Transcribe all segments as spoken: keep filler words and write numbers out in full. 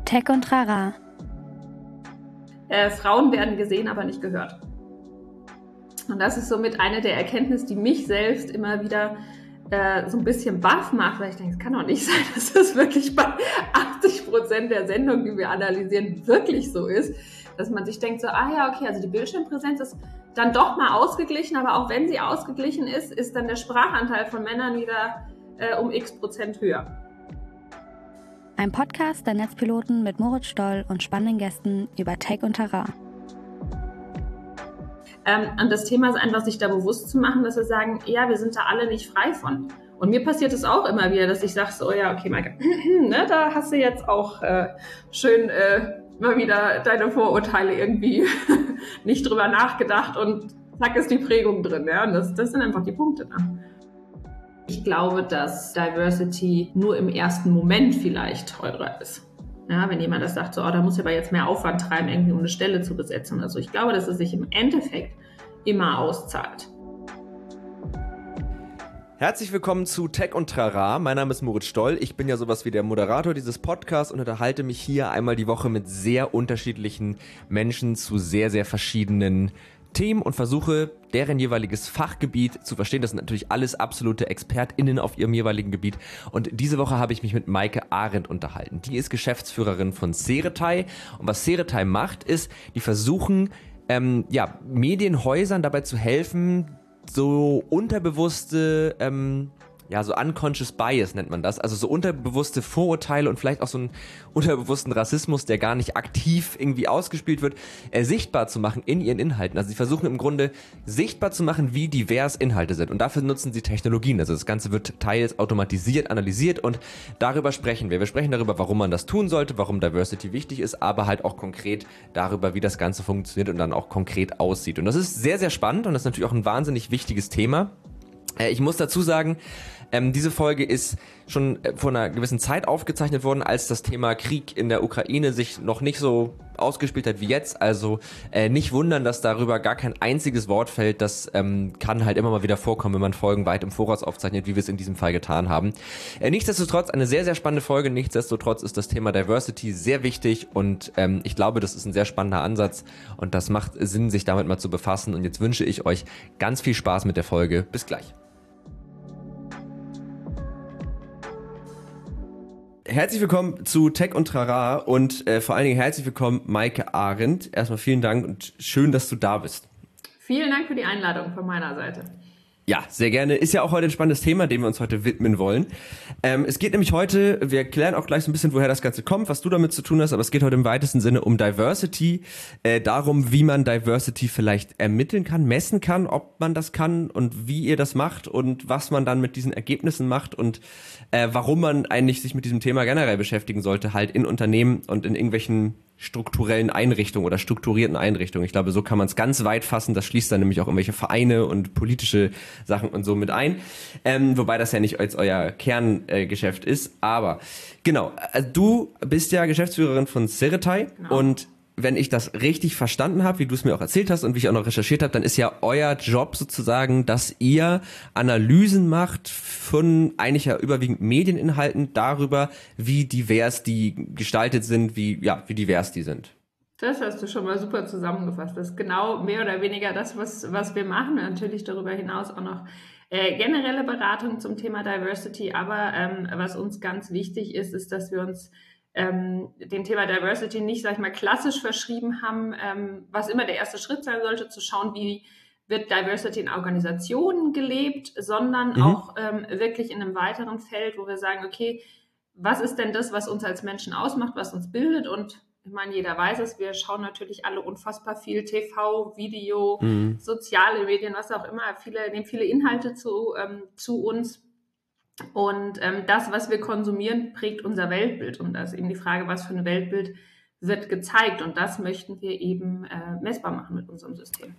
Tech und Trara. Äh, Frauen werden gesehen, aber nicht gehört. Und das ist somit eine der Erkenntnisse, die mich selbst immer wieder äh, so ein bisschen baff macht, weil ich denke, es kann doch nicht sein, dass das wirklich bei achtzig Prozent der Sendungen, die wir analysieren, wirklich so ist, dass man sich denkt so, ah ja, okay, also die Bildschirmpräsenz ist dann doch mal ausgeglichen, aber auch wenn sie ausgeglichen ist, ist dann der Sprachanteil von Männern wieder äh, um x Prozent höher. Ein Podcast der Netzpiloten mit Moritz Stoll und spannenden Gästen über Tech und Trara. Ähm, und das Thema ist einfach, sich da bewusst zu machen, dass wir sagen, ja, wir sind da alle nicht frei von. Und mir passiert es auch immer wieder, dass ich sage so, ja, okay, Maike, ne, da hast du jetzt auch äh, schön äh, mal wieder deine Vorurteile irgendwie nicht drüber nachgedacht und zack ist die Prägung drin. Ja? Und das, das sind einfach die Punkte da. Ich glaube, dass Diversity nur im ersten Moment vielleicht teurer ist. Ja, wenn jemand das sagt, so, oh, da muss ich aber jetzt mehr Aufwand treiben, irgendwie um eine Stelle zu besetzen. Also ich glaube, dass es sich im Endeffekt immer auszahlt. Herzlich willkommen zu Tech und Trara. Mein Name ist Moritz Stoll. Ich bin ja sowas wie der Moderator dieses Podcasts und unterhalte mich hier einmal die Woche mit sehr unterschiedlichen Menschen zu sehr, sehr verschiedenen Themen und versuche, deren jeweiliges Fachgebiet zu verstehen. Das sind natürlich alles absolute ExpertInnen auf ihrem jeweiligen Gebiet. Und diese Woche habe ich mich mit Maike Arendt unterhalten. Die ist Geschäftsführerin von Ceretai. Und was Ceretai macht, ist, die versuchen, ähm, ja, Medienhäusern dabei zu helfen, so unterbewusste, ähm, ja, so unconscious bias nennt man das, also so unterbewusste Vorurteile und vielleicht auch so einen unterbewussten Rassismus, der gar nicht aktiv irgendwie ausgespielt wird, äh, sichtbar zu machen in ihren Inhalten. Also sie versuchen im Grunde sichtbar zu machen, wie divers Inhalte sind und dafür nutzen sie Technologien. Also das Ganze wird teils automatisiert, analysiert und darüber sprechen wir. Wir sprechen darüber, warum man das tun sollte, warum Diversity wichtig ist, aber halt auch konkret darüber, wie das Ganze funktioniert und dann auch konkret aussieht. Und das ist sehr, sehr spannend und das ist natürlich auch ein wahnsinnig wichtiges Thema. Äh, ich muss dazu sagen, Ähm, diese Folge ist schon äh, vor einer gewissen Zeit aufgezeichnet worden, als das Thema Krieg in der Ukraine sich noch nicht so ausgespielt hat wie jetzt. Also äh, nicht wundern, dass darüber gar kein einziges Wort fällt. Das ähm, kann halt immer mal wieder vorkommen, wenn man Folgen weit im Voraus aufzeichnet, wie wir es in diesem Fall getan haben. Äh, nichtsdestotrotz eine sehr, sehr spannende Folge. Nichtsdestotrotz ist das Thema Diversity sehr wichtig und ähm, ich glaube, das ist ein sehr spannender Ansatz und das macht Sinn, sich damit mal zu befassen. Und jetzt wünsche ich euch ganz viel Spaß mit der Folge. Bis gleich. Herzlich willkommen zu Tech und Trara und äh, vor allen Dingen herzlich willkommen Maike Arendt. Erstmal vielen Dank und schön, dass du da bist. Vielen Dank für die Einladung von meiner Seite. Ja, sehr gerne. Ist ja auch heute ein spannendes Thema, dem wir uns heute widmen wollen. Ähm, es geht nämlich heute, wir klären auch gleich so ein bisschen, woher das Ganze kommt, was du damit zu tun hast, aber es geht heute im weitesten Sinne um Diversity, äh, darum, wie man Diversity vielleicht ermitteln kann, messen kann, ob man das kann und wie ihr das macht und was man dann mit diesen Ergebnissen macht und äh, warum man eigentlich sich mit diesem Thema generell beschäftigen sollte, halt in Unternehmen und in irgendwelchen strukturellen Einrichtungen oder strukturierten Einrichtungen. Ich glaube, so kann man es ganz weit fassen. Das schließt dann nämlich auch irgendwelche Vereine und politische Sachen und so mit ein. Ähm, wobei das ja nicht als euer Kerngeschäft äh, ist. Aber genau, also du bist ja Geschäftsführerin von Ceretai genau. Und wenn ich das richtig verstanden habe, wie du es mir auch erzählt hast und wie ich auch noch recherchiert habe, dann ist ja euer Job sozusagen, dass ihr Analysen macht von eigentlich ja überwiegend Medieninhalten darüber, wie divers die gestaltet sind, wie ja wie divers die sind. Das hast du schon mal super zusammengefasst. Das ist genau mehr oder weniger das, was was wir machen. Natürlich darüber hinaus auch noch äh, generelle Beratung zum Thema Diversity. Aber ähm, was uns ganz wichtig ist, ist, dass wir uns ähm, dem Thema Diversity nicht, sag ich mal, klassisch verschrieben haben, ähm, was immer der erste Schritt sein sollte, zu schauen, wie wird Diversity in Organisationen gelebt, sondern mhm. auch ähm, wirklich in einem weiteren Feld, wo wir sagen, okay, was ist denn das, was uns als Menschen ausmacht, was uns bildet? Und ich meine, jeder weiß es, wir schauen natürlich alle unfassbar viel T V, Video, mhm. soziale Medien, was auch immer, viele nehmen viele Inhalte zu, ähm, zu uns. Und ähm, das, was wir konsumieren, prägt unser Weltbild. Und da ist eben die Frage, was für ein Weltbild wird gezeigt. Und das möchten wir eben äh, messbar machen mit unserem System.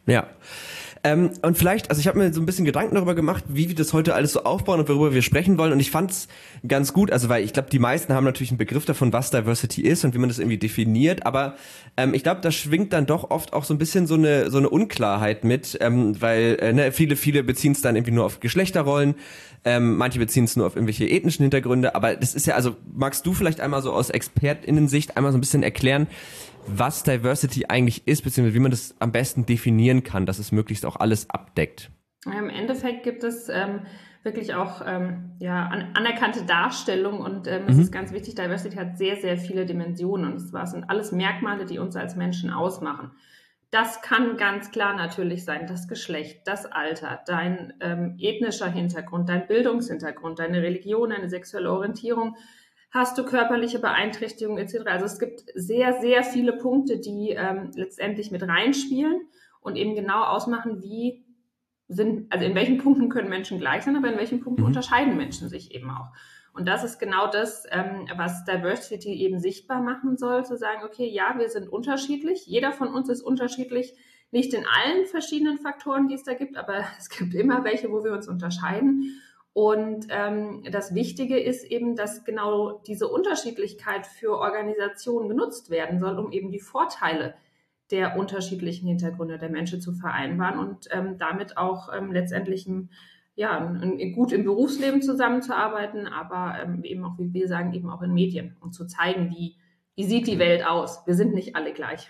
Ja. Ähm, und vielleicht, also ich habe mir so ein bisschen Gedanken darüber gemacht, wie wir das heute alles so aufbauen und worüber wir sprechen wollen. Und ich fand's ganz gut, also weil ich glaube, die meisten haben natürlich einen Begriff davon, was Diversity ist und wie man das irgendwie definiert. Aber ähm, ich glaube, da schwingt dann doch oft auch so ein bisschen so eine so eine Unklarheit mit, ähm, weil äh, ne, viele viele beziehen es dann irgendwie nur auf Geschlechterrollen. Ähm, manche beziehen es nur auf irgendwelche ethnischen Hintergründe. Aber das ist ja, also magst du vielleicht einmal so aus ExpertInnen-Sicht einmal so ein bisschen erklären, was Diversity eigentlich ist, beziehungsweise wie man das am besten definieren kann, dass es möglichst auch alles abdeckt? Im Endeffekt gibt es ähm, wirklich auch ähm, ja, an, anerkannte Darstellung und ähm, es mhm. ist ganz wichtig, Diversity hat sehr, sehr viele Dimensionen und es sind alles Merkmale, die uns als Menschen ausmachen. Das kann ganz klar natürlich sein, das Geschlecht, das Alter, dein ähm, ethnischer Hintergrund, dein Bildungshintergrund, deine Religion, deine sexuelle Orientierung. Hast du körperliche Beeinträchtigungen et cetera. Also es gibt sehr, sehr viele Punkte, die ähm, letztendlich mit reinspielen und eben genau ausmachen, wie sind, also in welchen Punkten können Menschen gleich sein, aber in welchen Punkten mhm. unterscheiden Menschen sich eben auch. Und das ist genau das, ähm, was Diversity eben sichtbar machen soll, zu sagen, okay, ja, wir sind unterschiedlich, jeder von uns ist unterschiedlich, nicht in allen verschiedenen Faktoren, die es da gibt, aber es gibt immer welche, wo wir uns unterscheiden. Und ähm, das Wichtige ist eben, dass genau diese Unterschiedlichkeit für Organisationen genutzt werden soll, um eben die Vorteile der unterschiedlichen Hintergründe der Menschen zu vereinbaren und ähm, damit auch ähm, letztendlich ein, ja, ein, ein gut im Berufsleben zusammenzuarbeiten, aber ähm, eben auch, wie wir sagen, eben auch in Medien, um zu zeigen, wie, wie sieht die Welt aus. Wir sind nicht alle gleich.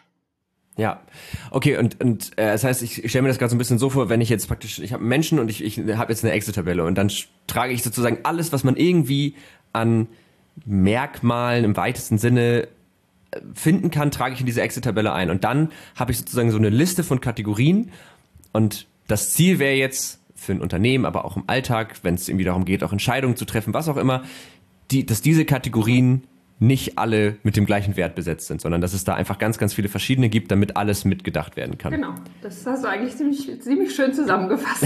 Ja, okay, und und äh, das heißt, ich, ich stelle mir das gerade so ein bisschen so vor, wenn ich jetzt praktisch, ich habe einen Menschen und ich, ich habe jetzt eine Excel-Tabelle und dann trage ich sozusagen alles, was man irgendwie an Merkmalen im weitesten Sinne finden kann, trage ich in diese Excel-Tabelle ein. Und dann habe ich sozusagen so eine Liste von Kategorien und das Ziel wäre jetzt für ein Unternehmen, aber auch im Alltag, wenn es irgendwie darum geht, auch Entscheidungen zu treffen, was auch immer, die, dass diese Kategorien nicht alle mit dem gleichen Wert besetzt sind, sondern dass es da einfach ganz, ganz viele verschiedene gibt, damit alles mitgedacht werden kann. Genau, das hast du eigentlich ziemlich, ziemlich schön zusammengefasst.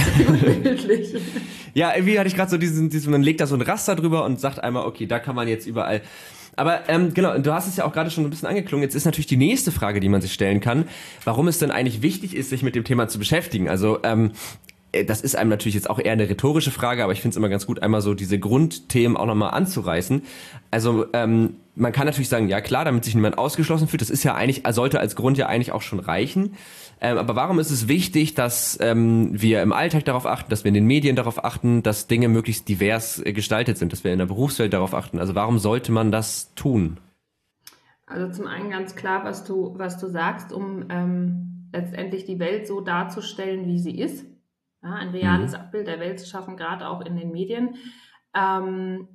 Ja, irgendwie hatte ich gerade so diesen, diesen, man legt da so ein Raster drüber und sagt einmal, okay, da kann man jetzt überall. Aber ähm, genau, du hast es ja auch gerade schon ein bisschen angeklungen. Jetzt ist natürlich die nächste Frage, die man sich stellen kann, warum es denn eigentlich wichtig ist, sich mit dem Thema zu beschäftigen. Also ähm, das ist einem natürlich jetzt auch eher eine rhetorische Frage, aber ich finde es immer ganz gut, einmal so diese Grundthemen auch nochmal anzureißen. Also ähm, man kann natürlich sagen, ja klar, damit sich niemand ausgeschlossen fühlt, das ist ja eigentlich, sollte als Grund ja eigentlich auch schon reichen. Ähm, aber warum ist es wichtig, dass ähm, wir im Alltag darauf achten, dass wir in den Medien darauf achten, dass Dinge möglichst divers äh, gestaltet sind, dass wir in der Berufswelt darauf achten? Also warum sollte man das tun? Also zum einen ganz klar, was du, was du sagst, um ähm, letztendlich die Welt so darzustellen, wie sie ist. Ja, ein reales mhm. Abbild der Welt zu schaffen, gerade auch in den Medien. Ähm,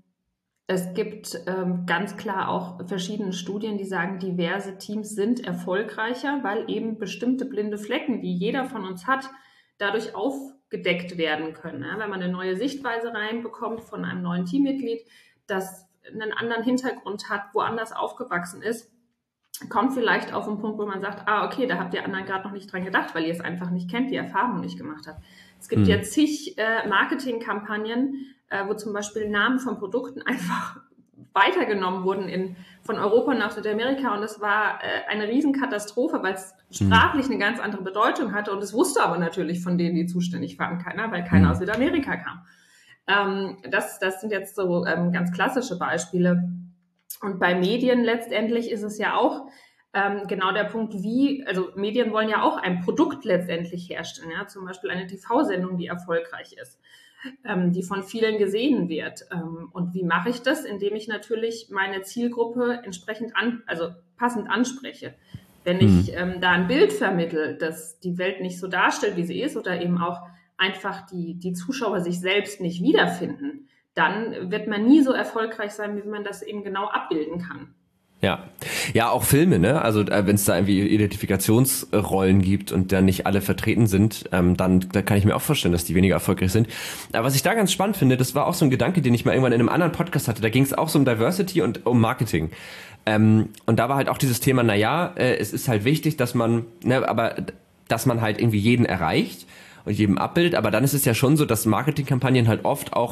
es gibt ähm, ganz klar auch verschiedene Studien, die sagen, diverse Teams sind erfolgreicher, weil eben bestimmte blinde Flecken, die jeder von uns hat, dadurch aufgedeckt werden können. Ja, wenn man eine neue Sichtweise reinbekommt von einem neuen Teammitglied, das einen anderen Hintergrund hat, woanders aufgewachsen ist, kommt vielleicht auf einen Punkt, wo man sagt, ah, okay, da habt ihr anderen gerade noch nicht dran gedacht, weil ihr es einfach nicht kennt, die Erfahrung nicht gemacht habt. Es gibt mhm. ja zig äh, Marketingkampagnen, äh, wo zum Beispiel Namen von Produkten einfach weitergenommen wurden in, von Europa nach Südamerika und das war äh, eine Riesenkatastrophe, weil es sprachlich eine ganz andere Bedeutung hatte und es wusste aber natürlich von denen, die zuständig waren, keiner, weil keiner mhm. aus Südamerika kam. Ähm, das, das sind jetzt so ähm, ganz klassische Beispiele. Und bei Medien letztendlich ist es ja auch ähm, genau der Punkt, wie, also Medien wollen ja auch ein Produkt letztendlich herstellen, ja, zum Beispiel eine T V-Sendung, die erfolgreich ist, ähm, die von vielen gesehen wird. Ähm, und wie mache ich das? Indem ich natürlich meine Zielgruppe entsprechend an, also passend anspreche. Wenn mhm. ich ähm, da ein Bild vermittle, das die Welt nicht so darstellt, wie sie ist, oder eben auch einfach die, die Zuschauer sich selbst nicht wiederfinden, dann wird man nie so erfolgreich sein, wie man das eben genau abbilden kann. Ja, ja, auch Filme, ne? Also äh, wenn es da irgendwie Identifikationsrollen gibt und da nicht alle vertreten sind, ähm, dann da kann ich mir auch vorstellen, dass die weniger erfolgreich sind. Aber was ich da ganz spannend finde, das war auch so ein Gedanke, den ich mal irgendwann in einem anderen Podcast hatte. Da ging es auch so um Diversity und um Marketing. Ähm, und da war halt auch dieses Thema, na ja, äh, es ist halt wichtig, dass man, ne, aber dass man halt irgendwie jeden erreicht und jedem abbildet. Aber dann ist es ja schon so, dass Marketingkampagnen halt oft auch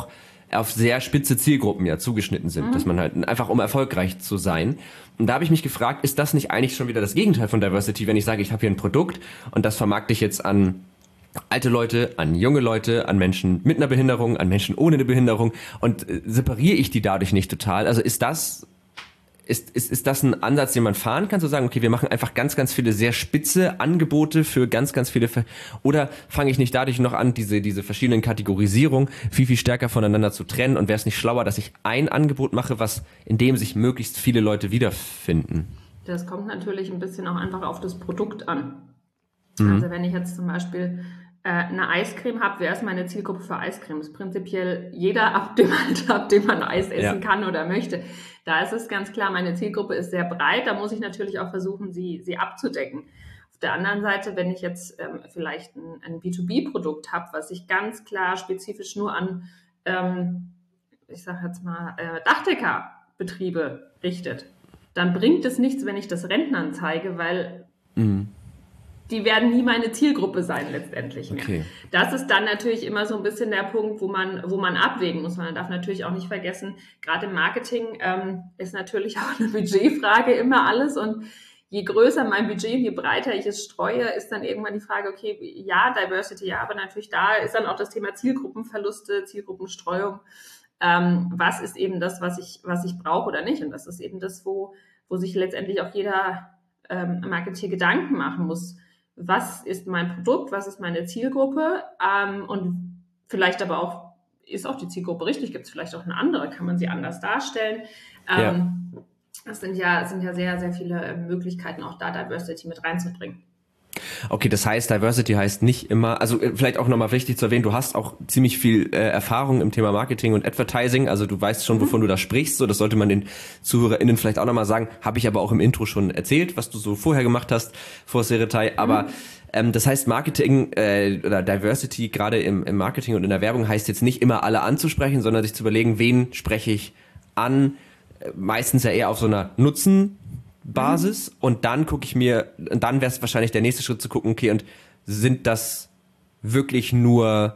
auf sehr spitze Zielgruppen ja zugeschnitten sind, mhm. dass man halt einfach, um erfolgreich zu sein. Und da habe ich mich gefragt, ist das nicht eigentlich schon wieder das Gegenteil von Diversity, wenn ich sage, ich habe hier ein Produkt und das vermarkte ich jetzt an alte Leute, an junge Leute, an Menschen mit einer Behinderung, an Menschen ohne eine Behinderung und äh, separiere ich die dadurch nicht total? Also ist das Ist, ist, ist das ein Ansatz, den man fahren kann, zu sagen, okay, wir machen einfach ganz, ganz viele sehr spitze Angebote für ganz, ganz viele, Ver- oder fange ich nicht dadurch noch an, diese, diese verschiedenen Kategorisierungen viel, viel stärker voneinander zu trennen und wäre es nicht schlauer, dass ich ein Angebot mache, was, in dem sich möglichst viele Leute wiederfinden? Das kommt natürlich ein bisschen auch einfach auf das Produkt an. Mhm. Also wenn ich jetzt zum Beispiel äh, eine Eiscreme habe, wer ist meine Zielgruppe für Eiscremes? Prinzipiell jeder ab dem Alter, ab dem man Eis essen ja. kann oder möchte. Da ist es ganz klar, meine Zielgruppe ist sehr breit, da muss ich natürlich auch versuchen, sie, sie abzudecken. Auf der anderen Seite, wenn ich jetzt ähm, vielleicht ein, ein B zwei B-Produkt habe, was sich ganz klar spezifisch nur an, ähm, ich sage jetzt mal, äh, Dachdeckerbetriebe richtet, dann bringt es nichts, wenn ich das Rentnern zeige, weil mhm. die werden nie meine Zielgruppe sein letztendlich mehr. Okay. Das ist dann natürlich immer so ein bisschen der Punkt, wo man, wo man abwägen muss. Man darf natürlich auch nicht vergessen, gerade im Marketing ähm, ist natürlich auch eine Budgetfrage immer alles. Und je größer mein Budget, je breiter ich es streue, ist dann irgendwann die Frage, okay, ja, Diversity, ja, aber natürlich da ist dann auch das Thema Zielgruppenverluste, Zielgruppenstreuung. Ähm, was ist eben das, was ich, was ich brauche oder nicht? Und das ist eben das, wo, wo sich letztendlich auch jeder ähm, Marketeer Gedanken machen muss. Was ist mein Produkt, was ist meine Zielgruppe ähm, und vielleicht aber auch, ist auch die Zielgruppe richtig, gibt es vielleicht auch eine andere, kann man sie anders darstellen. Ähm, ja. Das sind ja, sind ja sehr, sehr viele Möglichkeiten, auch da Diversity mit reinzubringen. Okay, das heißt, Diversity heißt nicht immer, also vielleicht auch nochmal wichtig zu erwähnen, du hast auch ziemlich viel äh, Erfahrung im Thema Marketing und Advertising, also du weißt schon, wovon mhm. du da sprichst, so das sollte man den ZuhörerInnen vielleicht auch nochmal sagen, habe ich aber auch im Intro schon erzählt, was du so vorher gemacht hast vor Seretai, aber mhm. ähm, das heißt Marketing äh, oder Diversity gerade im, im Marketing und in der Werbung heißt jetzt nicht immer alle anzusprechen, sondern sich zu überlegen, wen spreche ich an, äh, meistens ja eher auf so einer Nutzen Basis, mhm. und dann gucke ich mir, und dann wäre es wahrscheinlich der nächste Schritt zu gucken, okay, und sind das wirklich nur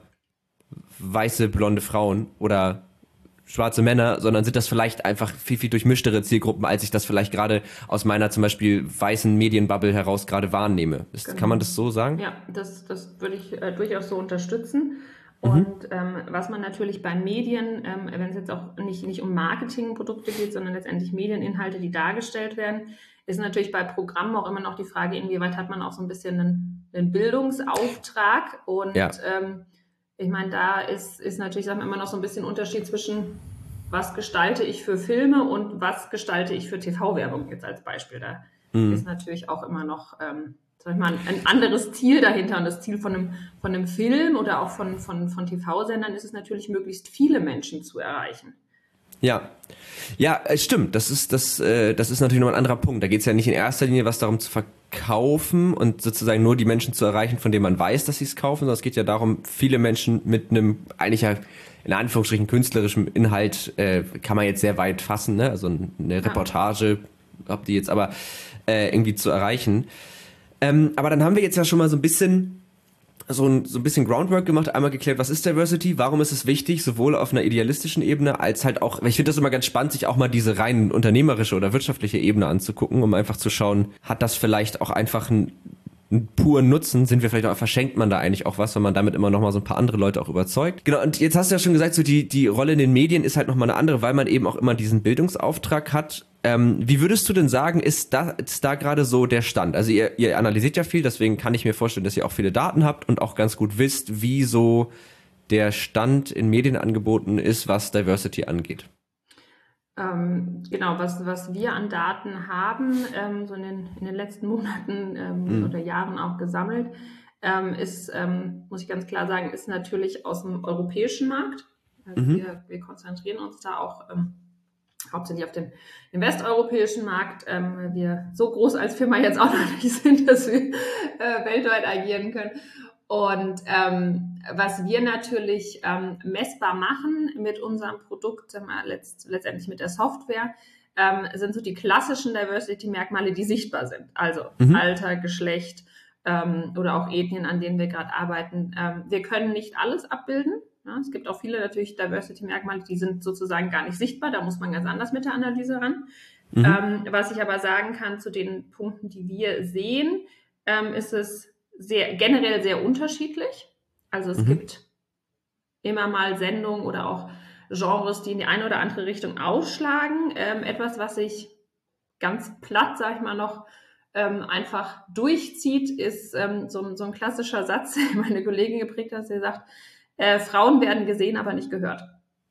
weiße, blonde Frauen oder schwarze Männer, sondern sind das vielleicht einfach viel, viel durchmischtere Zielgruppen, als ich das vielleicht gerade aus meiner zum Beispiel weißen Medienbubble heraus gerade wahrnehme. Ist, genau. Kann man das so sagen? Ja, das, das würde ich äh, durchaus so unterstützen. Und mhm. ähm, was man natürlich bei Medien, ähm, wenn es jetzt auch nicht, nicht um Marketingprodukte geht, sondern letztendlich Medieninhalte, die dargestellt werden, ist natürlich bei Programmen auch immer noch die Frage, inwieweit hat man auch so ein bisschen einen, einen Bildungsauftrag. Und ja. ähm, ich meine, da ist, ist natürlich sagen wir, immer noch so ein bisschen Unterschied zwischen, was gestalte ich für Filme und was gestalte ich für T V-Werbung jetzt als Beispiel. Da mhm. ist natürlich auch immer noch... Ähm, sag ich mal, ein anderes Ziel dahinter. Und das Ziel von einem, von einem Film oder auch von, von, von T V-Sendern ist es natürlich, möglichst viele Menschen zu erreichen. Ja, ja, es stimmt. Das ist, das, äh, das ist natürlich noch ein anderer Punkt. Da geht es ja nicht in erster Linie was darum zu verkaufen und sozusagen nur die Menschen zu erreichen, von denen man weiß, dass sie es kaufen, sondern es geht ja darum, viele Menschen mit einem eigentlich ja in Anführungsstrichen künstlerischem Inhalt, äh, kann man jetzt sehr weit fassen, ne? Also eine Reportage, ob die jetzt aber äh, irgendwie zu erreichen. Ähm, aber dann haben wir jetzt ja schon mal so ein bisschen so ein, so ein bisschen Groundwork gemacht, einmal geklärt, was ist Diversity, warum ist es wichtig, sowohl auf einer idealistischen Ebene als halt auch, ich finde das immer ganz spannend, sich auch mal diese rein unternehmerische oder wirtschaftliche Ebene anzugucken, um einfach zu schauen, hat das vielleicht auch einfach einen, einen puren Nutzen, sind wir vielleicht auch, verschenkt man da eigentlich auch was, wenn man damit immer noch mal so ein paar andere Leute auch überzeugt. Genau, und jetzt hast du ja schon gesagt, so die, die Rolle in den Medien ist halt noch mal eine andere, weil man eben auch immer diesen Bildungsauftrag hat. Ähm, wie würdest du denn sagen, ist da, ist da gerade so der Stand? Also ihr, ihr analysiert ja viel, deswegen kann ich mir vorstellen, dass ihr auch viele Daten habt und auch ganz gut wisst, wie so der Stand in Medienangeboten ist, was Diversity angeht. Ähm, genau, was, was wir an Daten haben, ähm, so in den, in den letzten Monaten ähm, mhm. oder Jahren auch gesammelt, ähm, ist, ähm, muss ich ganz klar sagen, ist natürlich aus dem europäischen Markt. Also mhm. wir, wir konzentrieren uns da auch ähm, hauptsächlich auf den, den westeuropäischen Markt, ähm, weil wir so groß als Firma jetzt auch noch nicht sind, dass wir äh, weltweit agieren können. Und ähm, was wir natürlich ähm, messbar machen mit unserem Produkt, ähm, letzt, letztendlich mit der Software, ähm, sind so die klassischen Diversity-Merkmale, die sichtbar sind. Also mhm. Alter, Geschlecht ähm, oder auch Ethnien, an denen wir gerade arbeiten. Ähm, wir können nicht alles abbilden. Ja, es gibt auch viele natürlich Diversity-Merkmale, die sind sozusagen gar nicht sichtbar. Da muss man ganz anders mit der Analyse ran. Mhm. Ähm, was ich aber sagen kann zu den Punkten, die wir sehen, ähm, ist es sehr, generell sehr unterschiedlich. Also es mhm. gibt immer mal Sendungen oder auch Genres, die in die eine oder andere Richtung ausschlagen. Ähm, etwas, was sich ganz platt, sag ich mal, noch ähm, einfach durchzieht, ist ähm, so, so ein klassischer Satz, den meine Kollegin geprägt hat, sie sagt, äh, Frauen werden gesehen, aber nicht gehört.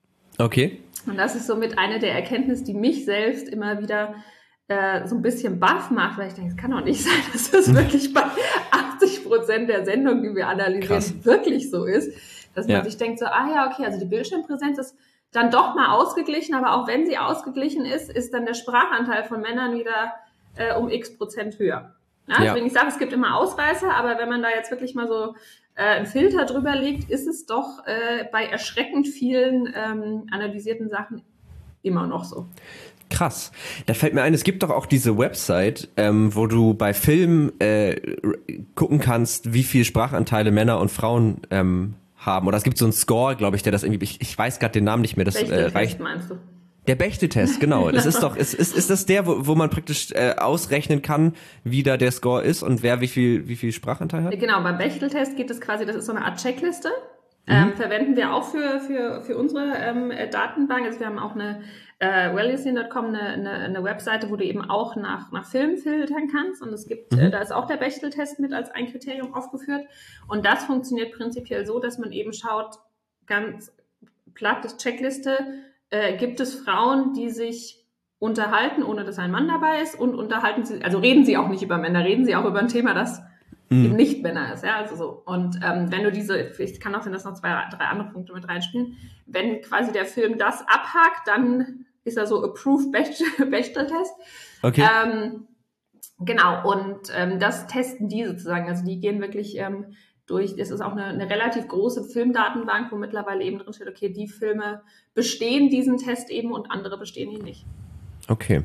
Okay. Und das ist somit eine der Erkenntnisse, die mich selbst immer wieder äh, so ein bisschen baff macht, weil ich denke, es kann doch nicht sein, dass das wirklich bei achtzig Prozent der Sendungen, die wir analysieren, Krass. wirklich so ist. Dass man ja. sich denkt so, ah ja, okay, also die Bildschirmpräsenz ist dann doch mal ausgeglichen, aber auch wenn sie ausgeglichen ist, ist dann der Sprachanteil von Männern wieder äh, um x Prozent höher. Ja, ja. Deswegen, ich sage, es gibt immer Ausreißer, aber wenn man da jetzt wirklich mal so äh, einen Filter drüber legt, ist es doch äh, bei erschreckend vielen ähm, analysierten Sachen immer noch so. Krass. Da fällt mir ein, es gibt doch auch diese Website, ähm, wo du bei Filmen äh, gucken kannst, wie viel Sprachanteile Männer und Frauen ähm, haben. Oder es gibt so einen Score, glaube ich, der das irgendwie, ich, ich weiß gerade den Namen nicht mehr, das äh, reicht. Meinst du? Der Bechteltest, genau. Das ist doch, ist, ist, ist das der, wo, wo man praktisch äh, ausrechnen kann, wie da der Score ist und wer wie viel, wie viel Sprachanteil hat? Genau, beim Bechteltest geht es quasi, das ist so eine Art Checkliste. Mhm. Ähm, verwenden wir auch für, für, für unsere ähm, Datenbank. Also wir haben auch eine äh, wellyseen Punkt com, eine, eine, eine Webseite, wo du eben auch nach, nach Filmen filtern kannst. Und es gibt, mhm. äh, da ist auch der Bechteltest mit als ein Kriterium aufgeführt. Und das funktioniert prinzipiell so, dass man eben schaut, ganz platt das Checkliste, äh, gibt es Frauen, die sich unterhalten, ohne dass ein Mann dabei ist, und unterhalten sie, also reden sie auch nicht über Männer, reden sie auch über ein Thema, das mhm. eben nicht Männer ist, ja, also so. Und ähm, wenn du diese, ich kann auch sein, dass noch zwei, drei andere Punkte mit reinspielen, wenn quasi der Film das abhakt, dann ist er so approved Bechteltest. Okay. Ähm, genau, und ähm, das testen die sozusagen, also die gehen wirklich ähm, durch, das ist auch eine, eine relativ große Filmdatenbank, wo mittlerweile eben drin steht, okay, die Filme bestehen diesen Test eben und andere bestehen ihn nicht. Okay.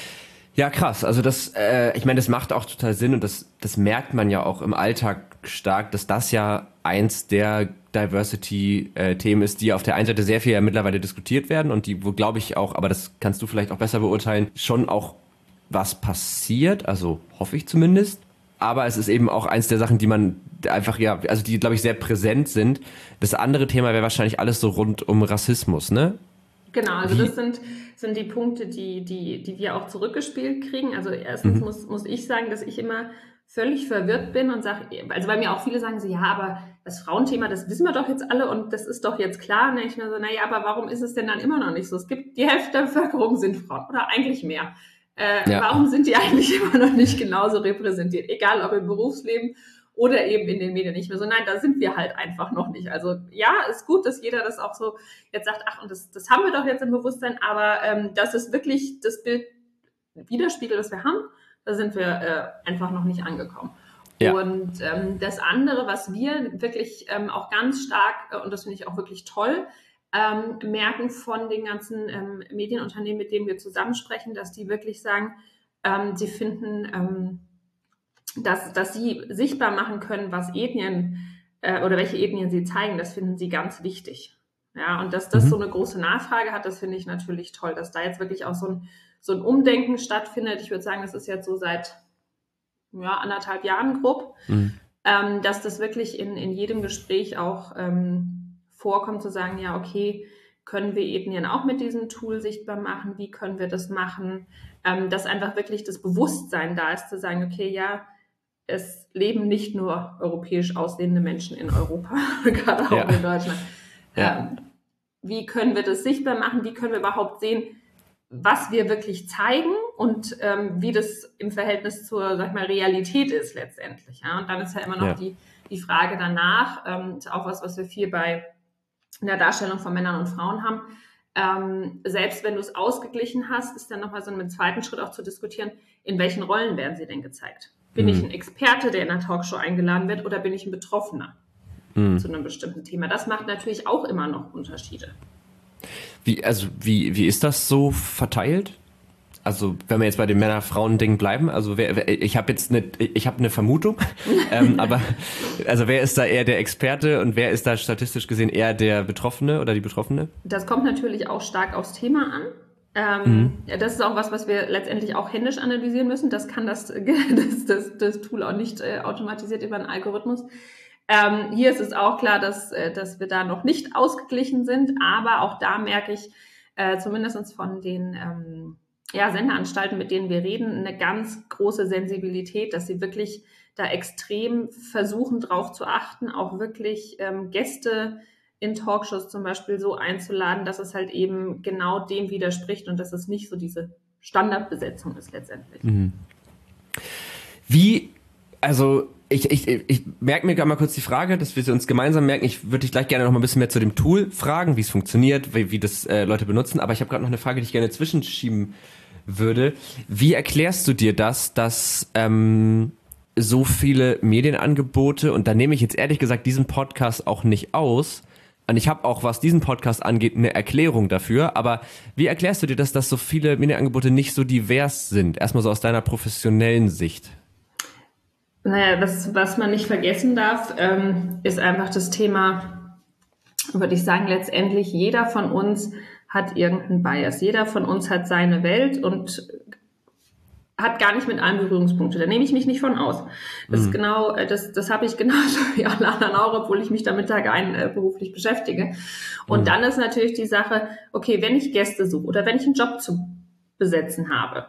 Ja, krass. Also das, äh, ich meine, das macht auch total Sinn und das, das merkt man ja auch im Alltag stark, dass das ja eins der Diversity-Themen ist, die auf der einen Seite sehr viel ja mittlerweile diskutiert werden und die, wo glaube ich auch, aber das kannst du vielleicht auch besser beurteilen, schon auch was passiert, also hoffe ich zumindest. Aber es ist eben auch eins der Sachen, die man einfach, ja, also die, glaube ich, sehr präsent sind. Das andere Thema wäre wahrscheinlich alles so rund um Rassismus, ne? Genau, also Wie? das sind, sind die Punkte, die, die, die wir auch zurückgespielt kriegen. Also erstens mhm. muss, muss ich sagen, dass ich immer völlig verwirrt bin und sage, also weil mir auch viele sagen so, ja, aber das Frauenthema, das wissen wir doch jetzt alle und das ist doch jetzt klar. Und ich mir so, naja, aber warum ist es denn dann immer noch nicht so? Es gibt, die Hälfte der Bevölkerung sind Frauen oder eigentlich mehr. Äh, ja. Warum sind die eigentlich immer noch nicht genauso repräsentiert? Egal, ob im Berufsleben oder eben in den Medien nicht mehr so. Nein, da sind wir halt einfach noch nicht. Also ja, ist gut, dass jeder das auch so jetzt sagt, ach, und das, das haben wir doch jetzt im Bewusstsein, aber ähm, das ist wirklich das Bild widerspiegelt, das wir haben, da sind wir äh, einfach noch nicht angekommen. Ja. Und ähm, das andere, was wir wirklich ähm, auch ganz stark, äh, und das finde ich auch wirklich toll, ähm, merken von den ganzen ähm, Medienunternehmen, mit denen wir zusammensprechen, dass die wirklich sagen, ähm, sie finden, ähm, dass, dass sie sichtbar machen können, was Ethnien äh, oder welche Ethnien sie zeigen, das finden sie ganz wichtig. Ja, und dass das mhm. so eine große Nachfrage hat, das finde ich natürlich toll, dass da jetzt wirklich auch so ein, so ein Umdenken stattfindet. Ich würde sagen, das ist jetzt so seit ja, anderthalb Jahren grob, mhm. ähm, dass das wirklich in, in jedem Gespräch auch ähm, vorkommt, zu sagen, ja, okay, können wir Ethnien auch mit diesem Tool sichtbar machen? Wie können wir das machen? Ähm, dass einfach wirklich das Bewusstsein da ist, zu sagen, okay, ja, es leben nicht nur europäisch aussehende Menschen in Europa, gerade auch ja. in Deutschland. Ja. Ähm, wie können wir das sichtbar machen? Wie können wir überhaupt sehen, was wir wirklich zeigen und ähm, wie das im Verhältnis zur, sag ich mal, Realität ist letztendlich. Ja? Und dann ist ja immer noch ja. die, die Frage danach, ähm, ist auch was, was wir viel bei der Darstellung von Männern und Frauen haben. Ähm, selbst wenn du es ausgeglichen hast, ist dann nochmal so ein zweiten Schritt auch zu diskutieren, in welchen Rollen werden sie denn gezeigt? Bin mhm. ich ein Experte, der in einer Talkshow eingeladen wird, oder bin ich ein Betroffener mhm. zu einem bestimmten Thema? Das macht natürlich auch immer noch Unterschiede. Wie, also wie, wie ist das so verteilt? Also wenn wir jetzt bei dem Männer-Frauen-Ding bleiben, also wer, wer, ich habe jetzt eine, ich habe eine Vermutung, ähm, aber also wer ist da eher der Experte und wer ist da statistisch gesehen eher der Betroffene oder die Betroffene? Das kommt natürlich auch stark aufs Thema an. Ähm, mhm. Das ist auch was, was wir letztendlich auch händisch analysieren müssen. Das kann das, das, das, das Tool auch nicht äh, automatisiert über einen Algorithmus. Ähm, hier ist es auch klar, dass, äh, dass wir da noch nicht ausgeglichen sind, aber auch da merke ich, äh, zumindest von den ähm, ja, Sendeanstalten, mit denen wir reden, eine ganz große Sensibilität, dass sie wirklich da extrem versuchen, drauf zu achten, auch wirklich ähm, Gäste in Talkshows zum Beispiel so einzuladen, dass es halt eben genau dem widerspricht und dass es nicht so diese Standardbesetzung ist letztendlich. Mhm. Wie, also ich, ich, ich merke mir gerade mal kurz die Frage, dass wir sie uns gemeinsam merken. Ich würde dich gleich gerne noch mal ein bisschen mehr zu dem Tool fragen, wie es funktioniert, wie, wie das äh, Leute benutzen. Aber ich habe gerade noch eine Frage, die ich gerne zwischenschieben würde. Wie erklärst du dir das, dass ähm, so viele Medienangebote, und da nehme ich jetzt ehrlich gesagt diesen Podcast auch nicht aus, und ich habe auch, was diesen Podcast angeht, eine Erklärung dafür, aber wie erklärst du dir das, dass so viele Medienangebote nicht so divers sind? Erstmal so aus deiner professionellen Sicht. Naja, was, was man nicht vergessen darf, ähm, ist einfach das Thema, würde ich sagen, letztendlich jeder von uns hat irgendeinen Bias. Jeder von uns hat seine Welt und hat gar nicht mit allen Berührungspunkte. Da nehme ich mich nicht von aus. Das mhm. ist genau, das, das habe ich genauso wie alle anderen auch, obwohl ich mich damit Tag ein äh, beruflich beschäftige. Und mhm. dann ist natürlich die Sache, okay, wenn ich Gäste suche oder wenn ich einen Job zu besetzen habe,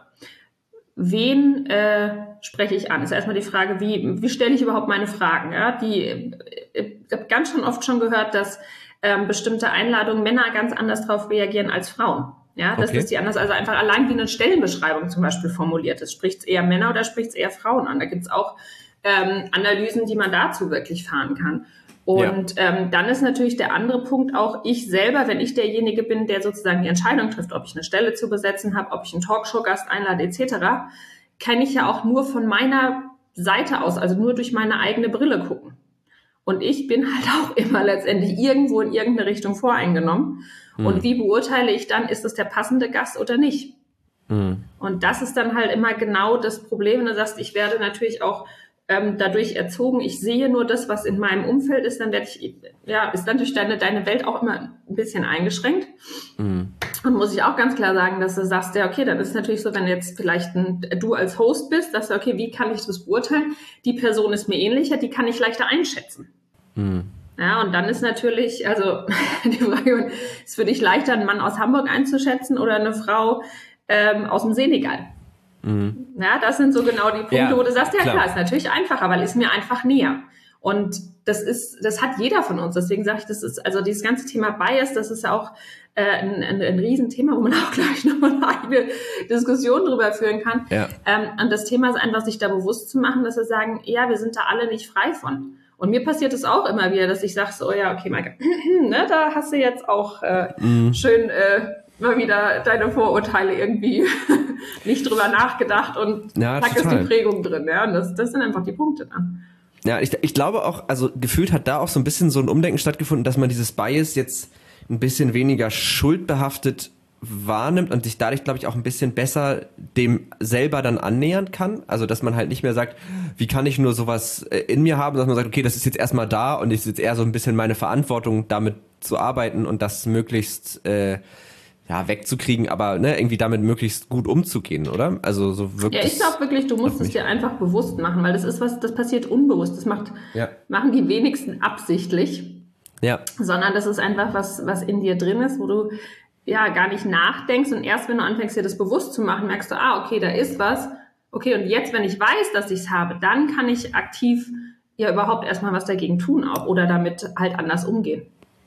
wen äh, spreche ich an? Ist erstmal die Frage, wie, wie stelle ich überhaupt meine Fragen? Ja, die, ich habe ganz schon oft schon gehört, dass ähm, bestimmte Einladungen Männer ganz anders darauf reagieren als Frauen. Ja, das okay. ist die anders, also einfach allein wie eine Stellenbeschreibung zum Beispiel formuliert ist. Spricht es eher Männer oder spricht es eher Frauen an? Da gibt es auch ähm, Analysen, die man dazu wirklich fahren kann. Und ja. ähm, dann ist natürlich der andere Punkt auch, ich selber, wenn ich derjenige bin, der sozusagen die Entscheidung trifft, ob ich eine Stelle zu besetzen habe, ob ich einen Talkshow-Gast einlade et cetera, kann ich ja auch nur von meiner Seite aus, also nur durch meine eigene Brille gucken. Und ich bin halt auch immer letztendlich irgendwo in irgendeine Richtung voreingenommen. Mhm. Und wie beurteile ich dann, ist es der passende Gast oder nicht? Mhm. Und das ist dann halt immer genau das Problem. Wenn du sagst, ich werde natürlich auch ähm, dadurch erzogen, ich sehe nur das, was in meinem Umfeld ist, dann werde ich, ja, ist dann durch deine, deine Welt auch immer ein bisschen eingeschränkt. Mhm. Und muss ich auch ganz klar sagen, dass du sagst, ja, okay, dann ist es natürlich so, wenn jetzt vielleicht ein, du als Host bist, dass du, okay, wie kann ich das beurteilen? Die Person ist mir ähnlicher, die kann ich leichter einschätzen. Mhm. Ja, und dann ist natürlich, also die Frage, ist für dich leichter, einen Mann aus Hamburg einzuschätzen oder eine Frau ähm, aus dem Senegal? Mhm. Ja, das sind so genau die Punkte, ja, wo du sagst, ja klar. klar, ist natürlich einfacher, weil ist mir einfach näher. Und das ist, das hat jeder von uns. Deswegen sage ich, das ist, also dieses ganze Thema Bias, das ist ja auch äh, ein, ein, ein Riesenthema, wo man auch gleich nochmal eine eigene Diskussion drüber führen kann. Ja. Ähm, und das Thema ist einfach, sich da bewusst zu machen, dass wir sagen, ja, wir sind da alle nicht frei von. Und mir passiert es auch immer wieder, dass ich sage so, ja, okay, Maike, ne, da hast du jetzt auch äh, mm. schön äh, mal wieder deine Vorurteile irgendwie nicht drüber nachgedacht und ja, pack ist die Prägung drin. Ja, und das, das sind einfach die Punkte dann. Ja, ich, ich glaube auch, also gefühlt hat da auch so ein bisschen so ein Umdenken stattgefunden, dass man dieses Bias jetzt ein bisschen weniger schuldbehaftet wahrnimmt und sich dadurch, glaube ich, auch ein bisschen besser dem selber dann annähern kann. Also, dass man halt nicht mehr sagt, wie kann ich nur sowas in mir haben, dass man sagt, okay, das ist jetzt erstmal da und es ist jetzt eher so ein bisschen meine Verantwortung, damit zu arbeiten und das möglichst äh, ja, wegzukriegen, aber ne, irgendwie damit möglichst gut umzugehen, oder? Also so wirklich. Ja, ich glaube wirklich, du musst es dir einfach bewusst machen, weil das ist was, das passiert unbewusst. Das macht, ja. machen die wenigsten absichtlich. Ja. Sondern das ist einfach was, was in dir drin ist, wo du ja gar nicht nachdenkst und erst wenn du anfängst, dir das bewusst zu machen, merkst du, ah, okay, da ist was. Okay, und jetzt, wenn ich weiß, dass ich es habe, dann kann ich aktiv ja überhaupt erstmal was dagegen tun auch oder damit halt anders umgehen.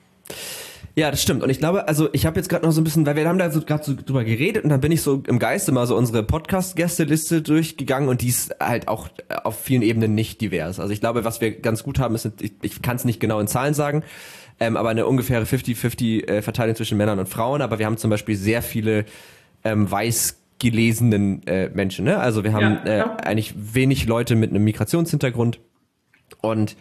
Ja, das stimmt. Und ich glaube, also ich habe jetzt gerade noch so ein bisschen, weil wir haben da so gerade so drüber geredet und dann bin ich so im Geiste mal so unsere Podcast-Gästeliste durchgegangen und die ist halt auch auf vielen Ebenen nicht divers. Also ich glaube, was wir ganz gut haben, ist, ich, ich kann es nicht genau in Zahlen sagen, ähm, aber eine ungefähre fünfzig fünfzig äh, Verteilung zwischen Männern und Frauen. Aber wir haben zum Beispiel sehr viele ähm, weiß gelesenen äh, Menschen. Ne? Also wir haben ja, ja. Äh, eigentlich wenig Leute mit einem Migrationshintergrund und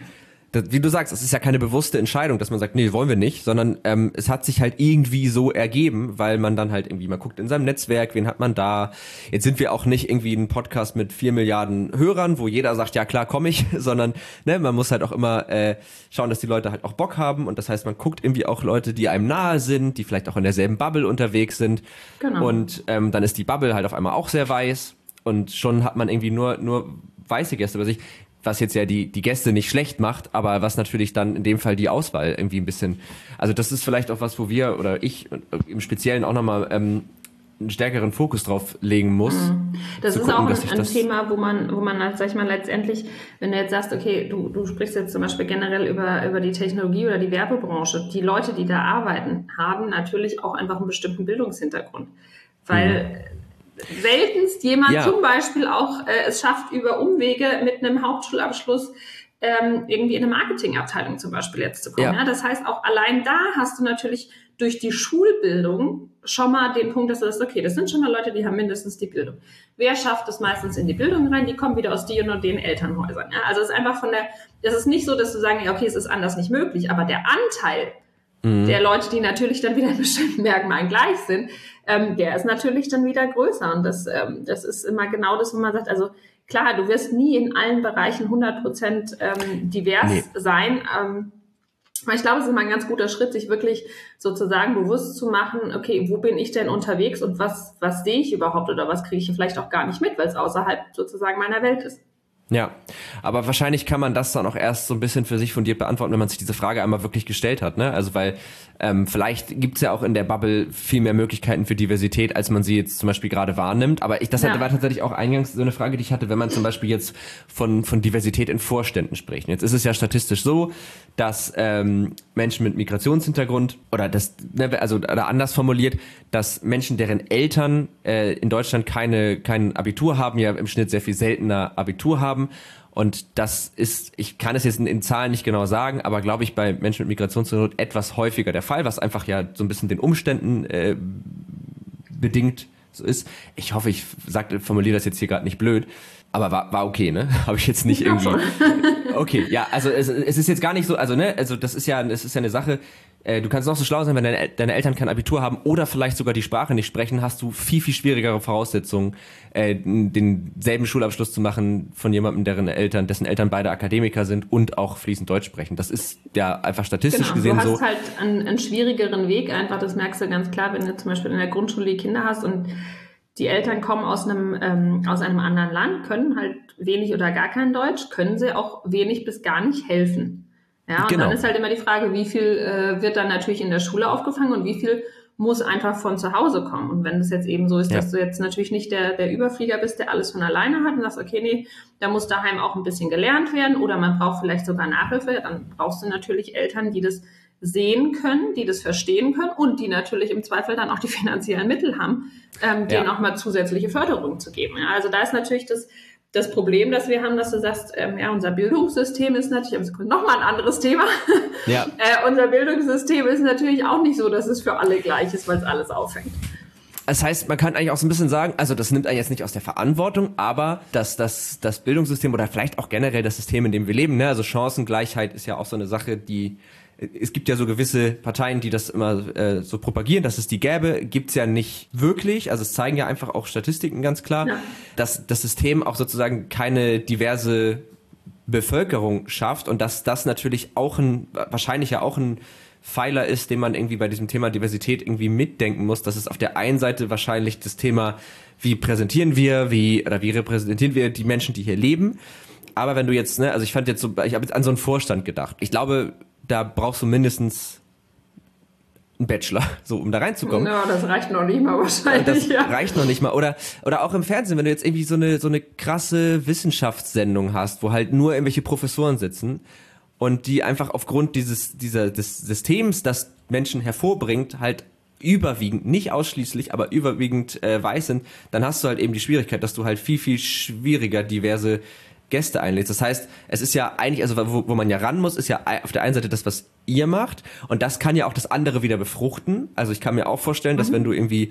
das, wie du sagst, es ist ja keine bewusste Entscheidung, dass man sagt, nee, wollen wir nicht, sondern ähm, es hat sich halt irgendwie so ergeben, weil man dann halt irgendwie mal guckt in seinem Netzwerk, wen hat man da. Jetzt sind wir auch nicht irgendwie ein Podcast mit vier Milliarden Hörern, wo jeder sagt, ja klar, komm ich, sondern ne, man muss halt auch immer äh, schauen, dass die Leute halt auch Bock haben und das heißt, man guckt irgendwie auch Leute, die einem nahe sind, die vielleicht auch in derselben Bubble unterwegs sind. Genau. Und ähm, dann ist die Bubble halt auf einmal auch sehr weiß und schon hat man irgendwie nur nur weiße Gäste bei sich. Was jetzt ja die die Gäste nicht schlecht macht, aber was natürlich dann in dem Fall die Auswahl irgendwie ein bisschen, also das ist vielleicht auch was, wo wir oder ich im Speziellen auch nochmal ähm, einen stärkeren Fokus drauf legen muss. Das ist gucken, auch ein, ein Thema, wo man, wo man, sag ich mal, letztendlich, wenn du jetzt sagst, okay, du, du sprichst jetzt zum Beispiel generell über, über die Technologie oder die Werbebranche, die Leute, die da arbeiten, haben natürlich auch einfach einen bestimmten Bildungshintergrund, weil mhm. seltenst jemand ja. zum Beispiel auch äh, es schafft, über Umwege mit einem Hauptschulabschluss ähm, irgendwie in eine Marketingabteilung zum Beispiel jetzt zu kommen. Ja. Ja? Das heißt, auch allein da hast du natürlich durch die Schulbildung schon mal den Punkt, dass du sagst, okay, das sind schon mal Leute, die haben mindestens die Bildung. Wer schafft es meistens in die Bildung rein? Die kommen wieder aus den und den Elternhäusern. Ja? Also es ist einfach von der, das ist nicht so, dass du sagen, ja, okay, es ist anders nicht möglich, aber der Anteil mhm. der Leute, die natürlich dann wieder in bestimmten Merkmalen gleich sind, ähm, der ist natürlich dann wieder größer. Und das, ähm, das ist immer genau das, wo man sagt, also klar, du wirst nie in allen Bereichen hundert Prozent ähm, divers nee. sein. Ähm, aber ich glaube, es ist immer ein ganz guter Schritt, sich wirklich sozusagen bewusst zu machen, okay, wo bin ich denn unterwegs und was, was sehe ich überhaupt oder was kriege ich vielleicht auch gar nicht mit, weil es außerhalb sozusagen meiner Welt ist. Ja, aber wahrscheinlich kann man das dann auch erst so ein bisschen für sich fundiert beantworten, wenn man sich diese Frage einmal wirklich gestellt hat, ne? Also weil ähm, vielleicht gibt's ja auch in der Bubble viel mehr Möglichkeiten für Diversität, als man sie jetzt zum Beispiel gerade wahrnimmt. Aber ich, das ja. war tatsächlich auch eingangs so eine Frage, die ich hatte, wenn man zum Beispiel jetzt von von Diversität in Vorständen spricht. Jetzt ist es ja statistisch so, dass ähm, Menschen mit Migrationshintergrund oder das, also oder anders formuliert, dass Menschen, deren Eltern äh, in Deutschland keine kein Abitur haben, ja im Schnitt sehr viel seltener Abitur haben. Und das ist, ich kann es jetzt in, in Zahlen nicht genau sagen, aber glaube ich bei Menschen mit Migrationshintergrund etwas häufiger der Fall, was einfach ja so ein bisschen den Umständen äh, bedingt so ist. Ich hoffe, ich sag, formuliere das jetzt hier gerade nicht blöd, aber war, war okay, ne? Habe ich jetzt nicht irgendwie. Okay, ja, also es, es ist jetzt gar nicht so, also ne, also das ist ja, das ist ja eine Sache. Äh, du kannst noch so schlau sein, wenn deine, deine Eltern kein Abitur haben oder vielleicht sogar die Sprache nicht sprechen, hast du viel, viel schwierigere Voraussetzungen, äh, denselben Schulabschluss zu machen von jemandem, deren Eltern, dessen Eltern beide Akademiker sind und auch fließend Deutsch sprechen. Das ist ja einfach statistisch genau, gesehen so. Du hast so halt einen, einen schwierigeren Weg einfach, das merkst du ganz klar, wenn du zum Beispiel in der Grundschule die Kinder hast und die Eltern kommen aus einem, ähm, aus einem anderen Land, können halt wenig oder gar kein Deutsch, können sie auch wenig bis gar nicht helfen. Ja, und genau. Dann ist halt immer die Frage, wie viel äh, wird dann natürlich in der Schule aufgefangen und wie viel muss einfach von zu Hause kommen. Und wenn es jetzt eben so ist, ja. dass du jetzt natürlich nicht der, der Überflieger bist, der alles von alleine hat und sagst, okay, nee, da muss daheim auch ein bisschen gelernt werden oder man braucht vielleicht sogar Nachhilfe, dann brauchst du natürlich Eltern, die das sehen können, die das verstehen können und die natürlich im Zweifel dann auch die finanziellen Mittel haben, ähm, denen ja. auch mal zusätzliche Förderung zu geben. Ja, also da ist natürlich das Das Problem, das wir haben, dass du sagst, ähm, ja, unser Bildungssystem ist natürlich, nochmal ein anderes Thema, ja. äh, unser Bildungssystem ist natürlich auch nicht so, dass es für alle gleich ist, weil es alles auffängt. Das heißt, man kann eigentlich auch so ein bisschen sagen, also das nimmt einen jetzt nicht aus der Verantwortung, aber dass das, das Bildungssystem oder vielleicht auch generell das System, in dem wir leben, ne, also Chancengleichheit ist ja auch so eine Sache, die es gibt ja so gewisse Parteien, die das immer äh, so propagieren, dass es die gäbe, gibt's ja nicht wirklich. Also es zeigen ja einfach auch Statistiken ganz klar, ja. dass das System auch sozusagen keine diverse Bevölkerung schafft und dass das natürlich auch ein, wahrscheinlich ja auch ein Pfeiler ist, den man irgendwie bei diesem Thema Diversität irgendwie mitdenken muss, dass es auf der einen Seite wahrscheinlich das Thema, wie präsentieren wir, wie oder wie repräsentieren wir die Menschen, die hier leben. Aber wenn du jetzt, ne, also ich fand jetzt so, ich habe jetzt an so einen Vorstand gedacht. Ich glaube, da brauchst du mindestens einen Bachelor, so um da reinzukommen. Ja, das reicht noch nicht mal wahrscheinlich. Das ja. reicht noch nicht mal. Oder oder auch im Fernsehen, wenn du jetzt irgendwie so eine so eine krasse Wissenschaftssendung hast, wo halt nur irgendwelche Professoren sitzen und die einfach aufgrund dieses dieser des Systems, das Menschen hervorbringt, halt überwiegend, nicht ausschließlich, aber überwiegend äh, weiß sind, dann hast du halt eben die Schwierigkeit, dass du halt viel, viel schwieriger diverse Gäste einlädst. Das heißt, es ist ja eigentlich, also wo, wo man ja ran muss, ist ja auf der einen Seite das, was ihr macht und das kann ja auch das andere wieder befruchten. Also ich kann mir auch vorstellen, mhm. dass wenn du irgendwie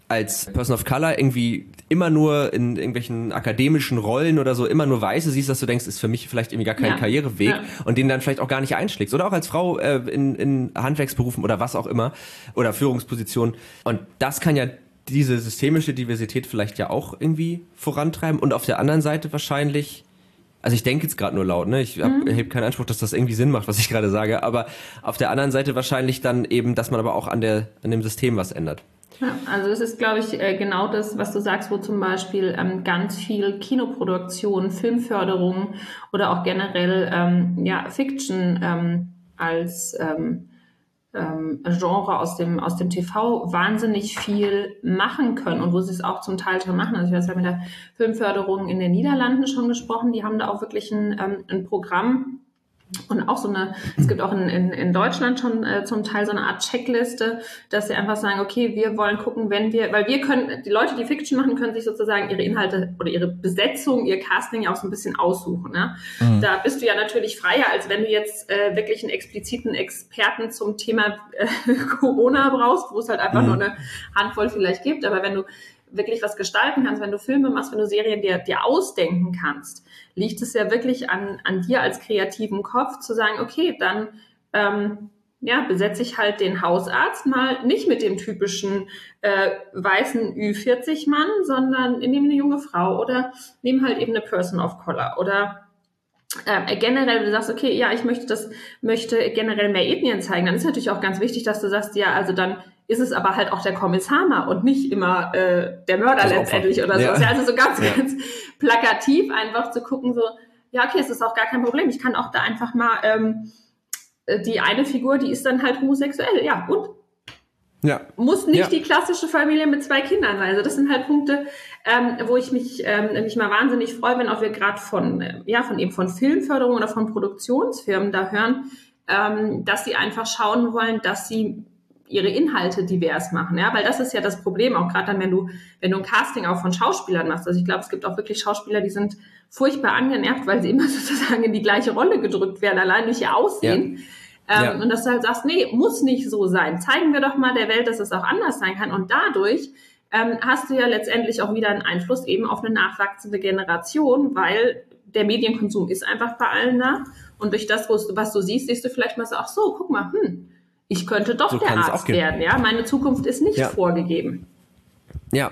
als Person of Color irgendwie immer nur in irgendwelchen akademischen Rollen oder so immer nur Weiße siehst, dass du denkst, ist für mich vielleicht irgendwie gar kein ja. Karriereweg ja. und den dann vielleicht auch gar nicht einschlägst. Oder auch als Frau äh, in, in Handwerksberufen oder was auch immer oder Führungspositionen. Und das kann ja diese systemische Diversität vielleicht ja auch irgendwie vorantreiben und auf der anderen Seite wahrscheinlich, also ich denke jetzt gerade nur laut, ne? Ich mhm. habe keinen Anspruch, dass das irgendwie Sinn macht, was ich gerade sage, aber auf der anderen Seite wahrscheinlich dann eben, dass man aber auch an der an dem System was ändert. Ja, also das ist, glaube ich, genau das, was du sagst, wo zum Beispiel ähm, ganz viel Kinoproduktion, Filmförderung oder auch generell ähm, ja, Fiction ähm, als ähm, ähm, Genre aus dem aus dem T V wahnsinnig viel machen können und wo sie es auch zum Teil schon machen. Also ich weiß, wir haben mit der Filmförderung in den Niederlanden schon gesprochen, die haben da auch wirklich ein, ähm, ein Programm. Und auch so eine, es gibt auch in, in, in Deutschland schon äh, zum Teil so eine Art Checkliste, dass sie einfach sagen, okay, wir wollen gucken, wenn wir, weil wir können, die Leute, die Fiction machen, können sich sozusagen ihre Inhalte oder ihre Besetzung, ihr Casting ja auch so ein bisschen aussuchen. Ne? Mhm. Da bist du ja natürlich freier, als wenn du jetzt äh, wirklich einen expliziten Experten zum Thema äh, Corona brauchst, wo es halt einfach mhm. nur eine Handvoll vielleicht gibt. Aber wenn du wirklich was gestalten kannst, wenn du Filme machst, wenn du Serien dir, dir ausdenken kannst, liegt es ja wirklich an, an dir als kreativen Kopf zu sagen, okay, dann ähm, ja, besetze ich halt den Hausarzt mal nicht mit dem typischen äh, weißen Ü vierzig Mann, sondern nehme eine junge Frau oder nehme halt eben eine Person of Color oder äh, generell, du sagst, okay, ja, ich möchte das, möchte generell mehr Ethnien zeigen, dann ist natürlich auch ganz wichtig, dass du sagst, ja, also dann ist es aber halt auch der Kommissar mal und nicht immer äh, der Mörder letztendlich oder so. Ja. Also so ganz, ja. ganz plakativ einfach zu gucken, so, ja, okay, es ist auch gar kein Problem. Ich kann auch da einfach mal, ähm, die eine Figur, die ist dann halt homosexuell, ja, und? Ja. Muss nicht ja. die klassische Familie mit zwei Kindern sein. Also das sind halt Punkte, ähm, wo ich mich, ähm, mich mal wahnsinnig freue, wenn auch wir gerade von, äh, ja, von eben von Filmförderung oder von Produktionsfirmen da hören, ähm, dass sie einfach schauen wollen, dass sie ihre Inhalte divers machen, ja, weil das ist ja das Problem, auch gerade dann, wenn du, wenn du ein Casting auch von Schauspielern machst. Also ich glaube, es gibt auch wirklich Schauspieler, die sind furchtbar angenervt, weil sie immer sozusagen in die gleiche Rolle gedrückt werden, allein durch ihr Aussehen. Ja. Ähm, ja. Und dass du halt sagst, nee, muss nicht so sein. Zeigen wir doch mal der Welt, dass es auch anders sein kann. Und dadurch ähm, hast du ja letztendlich auch wieder einen Einfluss eben auf eine nachwachsende Generation, weil der Medienkonsum ist einfach bei allen da. Und durch das, was du siehst, siehst du vielleicht mal so, ach so, guck mal, hm, ich könnte doch so der Arzt werden, ja. Meine Zukunft ist nicht ja. vorgegeben. Ja.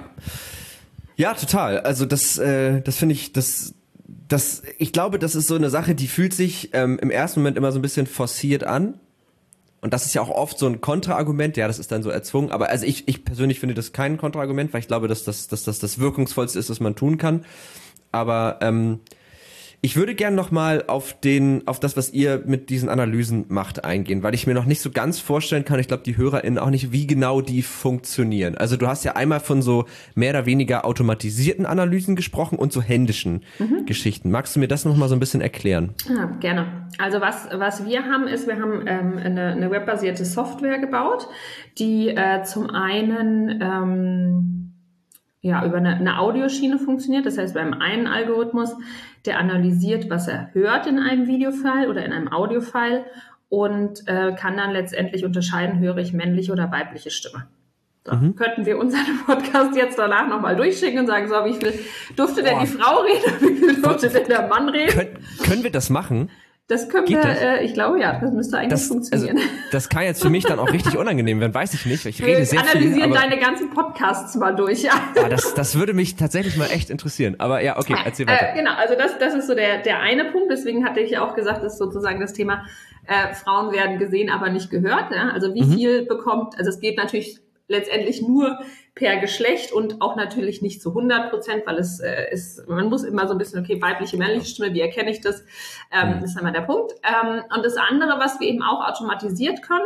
Ja, total. Also das, äh, das finde ich, das, das, ich glaube, das ist so eine Sache, die fühlt sich ähm, im ersten Moment immer so ein bisschen forciert an. Und das ist ja auch oft so ein Kontraargument. Ja, das ist dann so erzwungen. Aber also ich, ich persönlich finde das kein Kontraargument, weil ich glaube, dass das, dass das das Wirkungsvollste ist, was man tun kann. Aber ähm, ich würde gerne nochmal auf den, auf das, was ihr mit diesen Analysen macht, eingehen, weil ich mir noch nicht so ganz vorstellen kann, ich glaube, die HörerInnen auch nicht, wie genau die funktionieren. Also du hast ja einmal von so mehr oder weniger automatisierten Analysen gesprochen und so händischen mhm. Geschichten. Magst du mir das nochmal so ein bisschen erklären? Ja, gerne. Also was, was wir haben, ist, wir haben ähm, eine, eine webbasierte Software gebaut, die äh, zum einen ähm, ja, über eine, eine Audioschiene funktioniert. Das heißt, beim einen Algorithmus, der analysiert, was er hört in einem Videofile oder in einem Audiofile und äh, kann dann letztendlich unterscheiden, höre ich männliche oder weibliche Stimme. So, mhm. Könnten wir unseren Podcast jetzt danach nochmal durchschicken und sagen, so, wie viel durfte Boah. denn die Frau reden, wie viel durfte denn der Mann reden? Können, können wir das machen? Das können Geht wir, das? Äh, ich glaube ja, das müsste eigentlich das, funktionieren. Also, das kann jetzt für mich dann auch richtig unangenehm werden, weiß ich nicht. Ich rede wir sehr analysieren viel, aber deine ganzen Podcasts mal durch. Ja. Ah, das, das würde mich tatsächlich mal echt interessieren. Aber ja, okay, erzähl weiter. Äh, genau, also das, das ist so der, der eine Punkt. Deswegen hatte ich ja auch gesagt, das ist sozusagen das Thema, äh, Frauen werden gesehen, aber nicht gehört. Ja? Also wie mhm. viel bekommt, also es geht natürlich letztendlich nur per Geschlecht und auch natürlich nicht zu hundert Prozent, weil es äh, ist, man muss immer so ein bisschen, okay, weibliche, männliche Stimme, wie erkenne ich das? Ähm, das ist einmal der Punkt. Ähm, und das andere, was wir eben auch automatisiert können,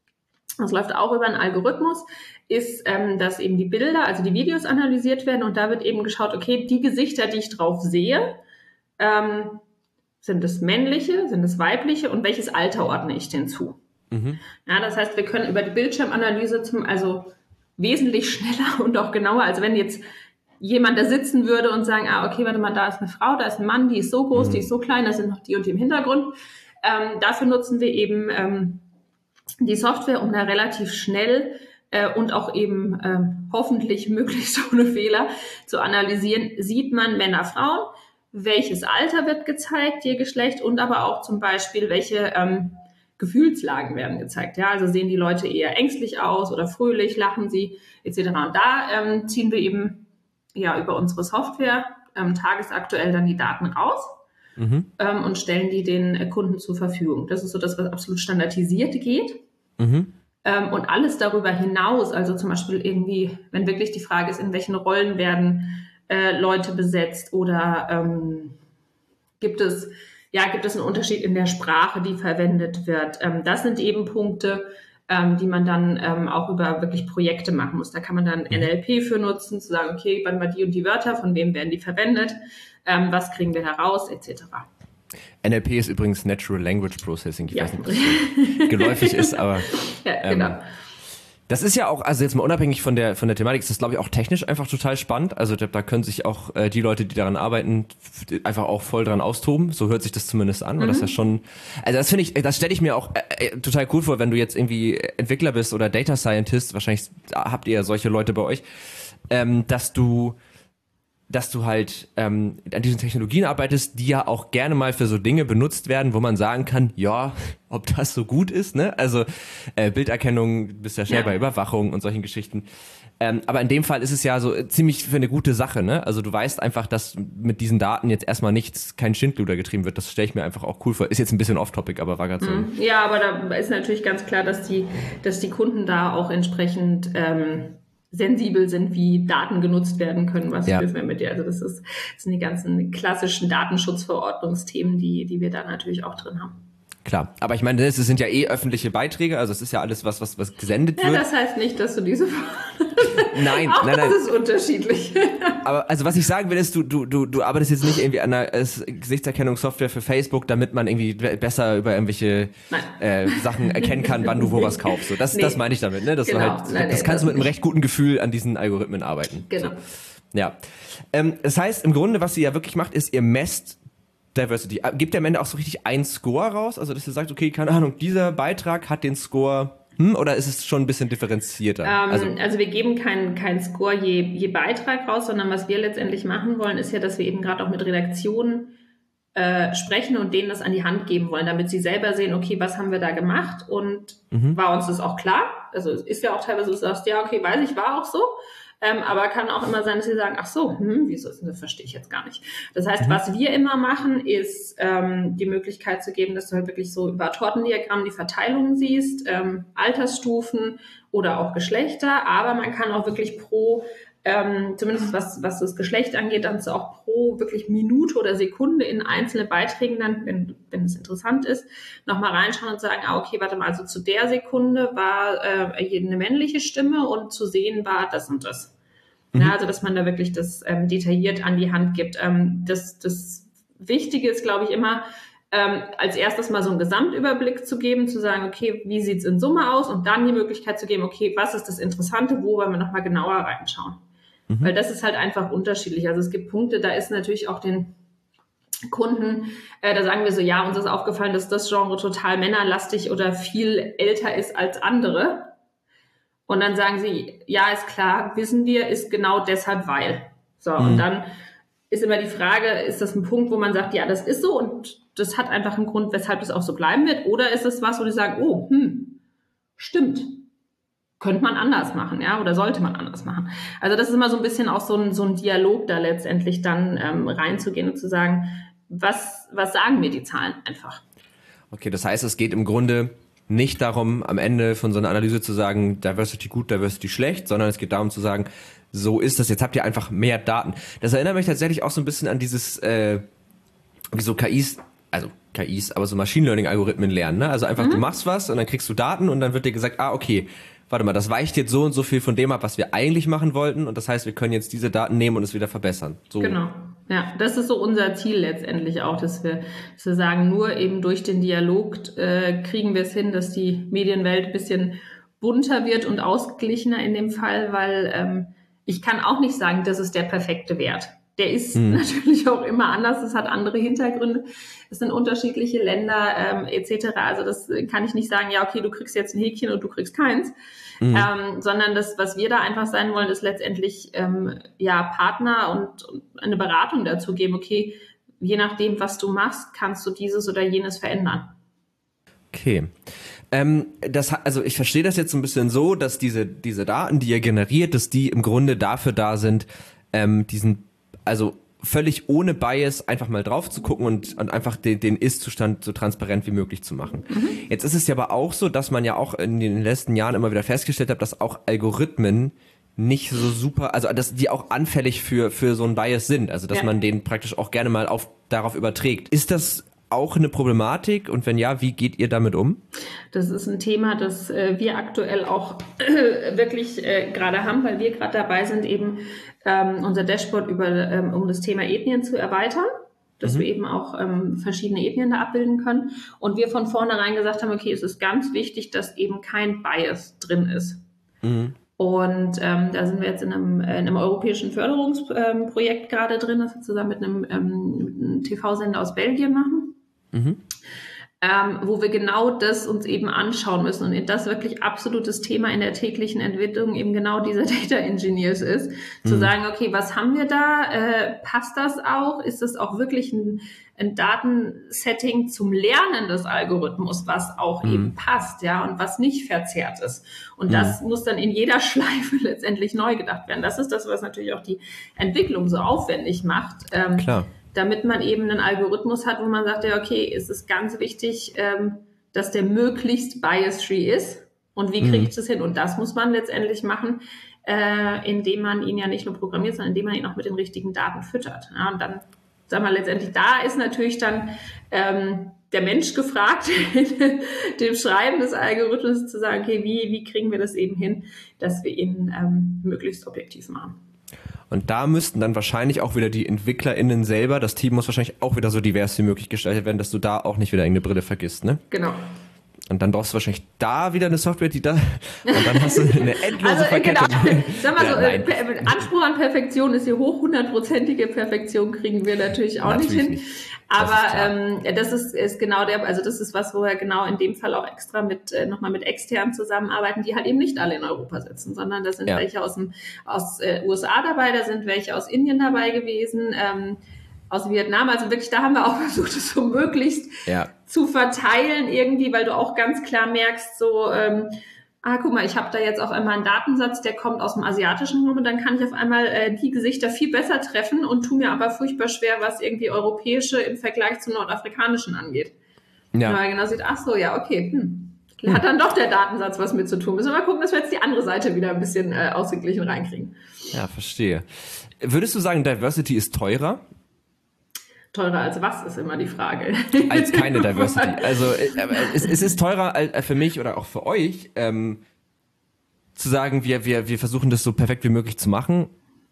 das läuft auch über einen Algorithmus, ist, ähm, dass eben die Bilder, also die Videos analysiert werden und da wird eben geschaut, okay, die Gesichter, die ich drauf sehe, ähm, sind es männliche, sind es weibliche und welches Alter ordne ich denn zu? Mhm. Ja, das heißt, wir können über die Bildschirmanalyse zum, also wesentlich schneller und auch genauer, als wenn jetzt jemand da sitzen würde und sagen, ah, okay, warte mal, da ist eine Frau, da ist ein Mann, die ist so groß, mhm. die ist so klein, da sind noch die und die im Hintergrund. Ähm, dafür nutzen wir eben ähm, die Software, um da relativ schnell äh, und auch eben ähm, hoffentlich möglichst ohne Fehler zu analysieren, sieht man Männer, Frauen, welches Alter wird gezeigt, je Geschlecht und aber auch zum Beispiel, welche ähm, Gefühlslagen werden gezeigt. Ja, also sehen die Leute eher ängstlich aus oder fröhlich, lachen sie et cetera. Und da ähm, ziehen wir eben ja über unsere Software ähm, tagesaktuell dann die Daten raus mhm. ähm, und stellen die den äh, Kunden zur Verfügung. Das ist so das, was absolut standardisiert geht. Mhm. Ähm, und alles darüber hinaus, also zum Beispiel irgendwie, wenn wirklich die Frage ist, in welchen Rollen werden äh, Leute besetzt oder ähm, gibt es ja gibt es einen Unterschied in der Sprache, die verwendet wird. Ähm, das sind eben Punkte, ähm, die man dann ähm, auch über wirklich Projekte machen muss. Da kann man dann N L P für nutzen, zu sagen, okay, wann mal die und die Wörter, von wem werden die verwendet, ähm, was kriegen wir da raus, et cetera. N L P ist übrigens Natural Language Processing. Ich ja. weiß nicht, ob das geläufig ist, aber ja, genau. Ähm, das ist ja auch, also jetzt mal unabhängig von der von der Thematik, ist das, glaube ich, auch technisch einfach total spannend. Also da, da können sich auch äh, die Leute, die daran arbeiten, einfach auch voll dran austoben. So hört sich das zumindest an. Mhm. Weil das ja schon, also das finde ich, das stelle ich mir auch äh, total cool vor, wenn du jetzt irgendwie Entwickler bist oder Data Scientist, wahrscheinlich habt ihr ja solche Leute bei euch, ähm, dass du dass du halt ähm, an diesen Technologien arbeitest, die ja auch gerne mal für so Dinge benutzt werden, wo man sagen kann, ja, ob das so gut ist, ne? Also äh, Bilderkennung, du bist ja schnell ja. bei Überwachung und solchen Geschichten. Ähm, aber in dem Fall ist es ja so ziemlich für eine gute Sache, ne? Also du weißt einfach, dass mit diesen Daten jetzt erstmal nichts, kein Schindluder getrieben wird. Das stelle ich mir einfach auch cool vor. Ist jetzt ein bisschen off-topic, aber war gerade so. Ja, aber da ist natürlich ganz klar, dass die, dass die Kunden da auch entsprechend ähm, sensibel sind, wie Daten genutzt werden können, was ja. dürfen wir mit dir. Also das, ist, das sind die ganzen klassischen Datenschutzverordnungsthemen, die, die wir da natürlich auch drin haben. Klar, aber ich meine, das sind ja eh öffentliche Beiträge, also es ist ja alles was, was, was gesendet ja, wird. Ja, das heißt nicht, dass du diese Nein, auch nein, nein. Das ist unterschiedlich. Aber also was ich sagen will, ist, du, du, du, du arbeitest jetzt nicht irgendwie an einer Gesichtserkennungssoftware für Facebook, damit man irgendwie besser über irgendwelche äh, Sachen erkennen kann, wann du wo was kaufst. So, das, nee. das meine ich damit, ne? Dass genau. du halt, nein, das nee, kannst das du mit einem recht guten Gefühl an diesen Algorithmen arbeiten. Genau. So. Ja. Ähm, das heißt, im Grunde, was ihr ja wirklich macht, ist, ihr messt Diversity. Gibt ihr am Ende auch so richtig einen Score raus? Also, dass ihr sagt, okay, keine Ahnung, dieser Beitrag hat den Score, hm, oder ist es schon ein bisschen differenzierter? Ähm, also, also wir geben keinen keinen Score je, je Beitrag raus, sondern was wir letztendlich machen wollen, ist ja, dass wir eben gerade auch mit Redaktionen äh, sprechen und denen das an die Hand geben wollen, damit sie selber sehen, okay, was haben wir da gemacht und mhm. war uns das auch klar? Also es ist ja auch teilweise, du sagst, ja, okay, weiß ich, war auch so. Ähm, aber kann auch immer sein, dass sie sagen, ach so, hm, wieso ist das, verstehe ich jetzt gar nicht. Das heißt, mhm. was wir immer machen, ist ähm, die Möglichkeit zu geben, dass du halt wirklich so über Tortendiagramm die Verteilung siehst, ähm, Altersstufen oder auch Geschlechter, aber man kann auch wirklich pro, ähm, zumindest was, was das Geschlecht angeht, dann auch pro wirklich Minute oder Sekunde in einzelne Beiträgen dann, wenn, wenn es interessant ist, nochmal reinschauen und sagen, ah, okay, warte mal, also zu der Sekunde war äh, eine männliche Stimme und zu sehen war das und das. Mhm. Ja, also, dass man da wirklich das ähm, detailliert an die Hand gibt. Ähm, das, das Wichtige ist, glaube ich, immer, ähm, als erstes mal so einen Gesamtüberblick zu geben, zu sagen, okay, wie sieht's in Summe aus? Und dann die Möglichkeit zu geben, okay, was ist das Interessante, wo wollen wir nochmal genauer reinschauen? Mhm. Weil das ist halt einfach unterschiedlich. Also es gibt Punkte, da ist natürlich auch den Kunden, äh, da sagen wir so, ja, uns ist aufgefallen, dass das Genre total männerlastig oder viel älter ist als andere. Und dann sagen sie, ja, ist klar, wissen wir, ist genau deshalb, weil. So, mhm. und dann ist immer die Frage, ist das ein Punkt, wo man sagt, ja, das ist so und das hat einfach einen Grund, weshalb das auch so bleiben wird? Oder ist es was, wo die sagen, oh, hm, stimmt, könnte man anders machen, ja, oder sollte man anders machen? Also das ist immer so ein bisschen auch so ein, so ein Dialog da letztendlich dann ähm, reinzugehen und zu sagen, was, was sagen mir die Zahlen einfach? Okay, das heißt, es geht im Grunde nicht darum, am Ende von so einer Analyse zu sagen, Diversity gut, Diversity schlecht, sondern es geht darum zu sagen, so ist das, jetzt habt ihr einfach mehr Daten. Das erinnert mich tatsächlich auch so ein bisschen an dieses, äh, wie so K Is, also K Is, aber so Machine Learning Algorithmen lernen, ne? Also einfach, mhm. du machst was und dann kriegst du Daten und dann wird dir gesagt, ah, okay, warte mal, das weicht jetzt so und so viel von dem ab, was wir eigentlich machen wollten und das heißt, wir können jetzt diese Daten nehmen und es wieder verbessern. So. Genau. Ja, das ist so unser Ziel letztendlich auch, dass wir, dass wir sagen, nur eben durch den Dialog äh, kriegen wir es hin, dass die Medienwelt ein bisschen bunter wird und ausgeglichener in dem Fall, weil ähm, ich kann auch nicht sagen, das ist der perfekte Wert. der ist mhm. natürlich auch immer anders, es hat andere Hintergründe, es sind unterschiedliche Länder ähm, et cetera. Also das kann ich nicht sagen, ja okay, du kriegst jetzt ein Häkchen und du kriegst keins, mhm. ähm, sondern das, was wir da einfach sein wollen, ist letztendlich ähm, ja Partner und, und eine Beratung dazu geben, okay, je nachdem, was du machst, kannst du dieses oder jenes verändern. Okay. Ähm, das, also ich verstehe das jetzt so ein bisschen so, dass diese, diese Daten, die ihr generiert, dass die im Grunde dafür da sind, ähm, diesen, also völlig ohne Bias einfach mal drauf zu gucken und, und einfach den, den Ist-Zustand so transparent wie möglich zu machen. Mhm. Jetzt ist es ja aber auch so, dass man ja auch in den letzten Jahren immer wieder festgestellt hat, dass auch Algorithmen nicht so super, also dass die auch anfällig für für so ein Bias sind, also dass ja. man den praktisch auch gerne mal auf darauf überträgt. Ist das auch eine Problematik und wenn ja, wie geht ihr damit um? Das ist ein Thema, das äh, wir aktuell auch äh, wirklich äh, gerade haben, weil wir gerade dabei sind, eben ähm, unser Dashboard über ähm, um das Thema Ethnien zu erweitern, dass mhm. wir eben auch ähm, verschiedene Ethnien da abbilden können und wir von vornherein gesagt haben, okay, es ist ganz wichtig, dass eben kein Bias drin ist. Mhm. Und ähm, da sind wir jetzt in einem, in einem europäischen Förderungsprojekt ähm, gerade drin, das wir zusammen mit einem, ähm, mit einem T V-Sender aus Belgien machen, mhm. ähm, wo wir genau das uns eben anschauen müssen. Und das wirklich absolutes Thema in der täglichen Entwicklung eben genau dieser Data Engineers ist, mhm. zu sagen, okay, was haben wir da? Äh, passt das auch? Ist das auch wirklich ein, ein Datensetting zum Lernen des Algorithmus, was auch mhm. eben passt, ja, und was nicht verzerrt ist. Und mhm. das muss dann in jeder Schleife letztendlich neu gedacht werden. Das ist das, was natürlich auch die Entwicklung so aufwendig macht. Ähm, Klar. Damit man eben einen Algorithmus hat, wo man sagt, ja, okay, es ist ganz wichtig, ähm, dass der möglichst bias-free ist. Und wie kriege ich mhm. das hin? Und das muss man letztendlich machen, äh, indem man ihn ja nicht nur programmiert, sondern indem man ihn auch mit den richtigen Daten füttert. Ja, und dann, sagen wir letztendlich, da ist natürlich dann ähm, der Mensch gefragt, dem Schreiben des Algorithmus zu sagen, okay, wie, wie kriegen wir das eben hin, dass wir ihn ähm, möglichst objektiv machen. Und da müssten dann wahrscheinlich auch wieder die EntwicklerInnen selber, das Team muss wahrscheinlich auch wieder so divers wie möglich gestaltet werden, dass du da auch nicht wieder irgendeine Brille vergisst, ne? Genau. Und dann brauchst du wahrscheinlich da wieder eine Software, die da, und dann hast du eine endlose also, Verkettung. Genau. Sag mal ja, so, äh, Anspruch an Perfektion ist hier hoch, hundertprozentige Perfektion kriegen wir natürlich auch natürlich nicht hin. Nicht. Aber das, ist, ähm, das ist, ist genau der, also das ist was, wo wir genau in dem Fall auch extra mit äh, nochmal mit externen zusammenarbeiten, die halt eben nicht alle in Europa sitzen, sondern da sind ja. welche aus dem aus äh, U S A dabei, da sind welche aus Indien dabei gewesen, ähm, aus Vietnam, also wirklich, da haben wir auch versucht, es so möglichst ja. zu verteilen irgendwie, weil du auch ganz klar merkst, so, ähm, ah, guck mal, ich habe da jetzt auf einmal einen Datensatz, der kommt aus dem asiatischen Raum und dann kann ich auf einmal äh, die Gesichter viel besser treffen und tu mir aber furchtbar schwer, was irgendwie europäische im Vergleich zum nordafrikanischen angeht. Ja. Weil genau sieht, ach so, ja, okay, hm. Hm. Hat dann doch der Datensatz was mit zu tun. Müssen wir mal gucken, dass wir jetzt die andere Seite wieder ein bisschen äh, ausgeglichen reinkriegen. Ja, verstehe. Würdest du sagen, Diversity ist teurer? Teurer als was, ist immer die Frage. Als keine Diversity. Also äh, es, es ist teurer als, für mich oder auch für euch, ähm, zu sagen, wir, wir, wir versuchen das so perfekt wie möglich zu machen.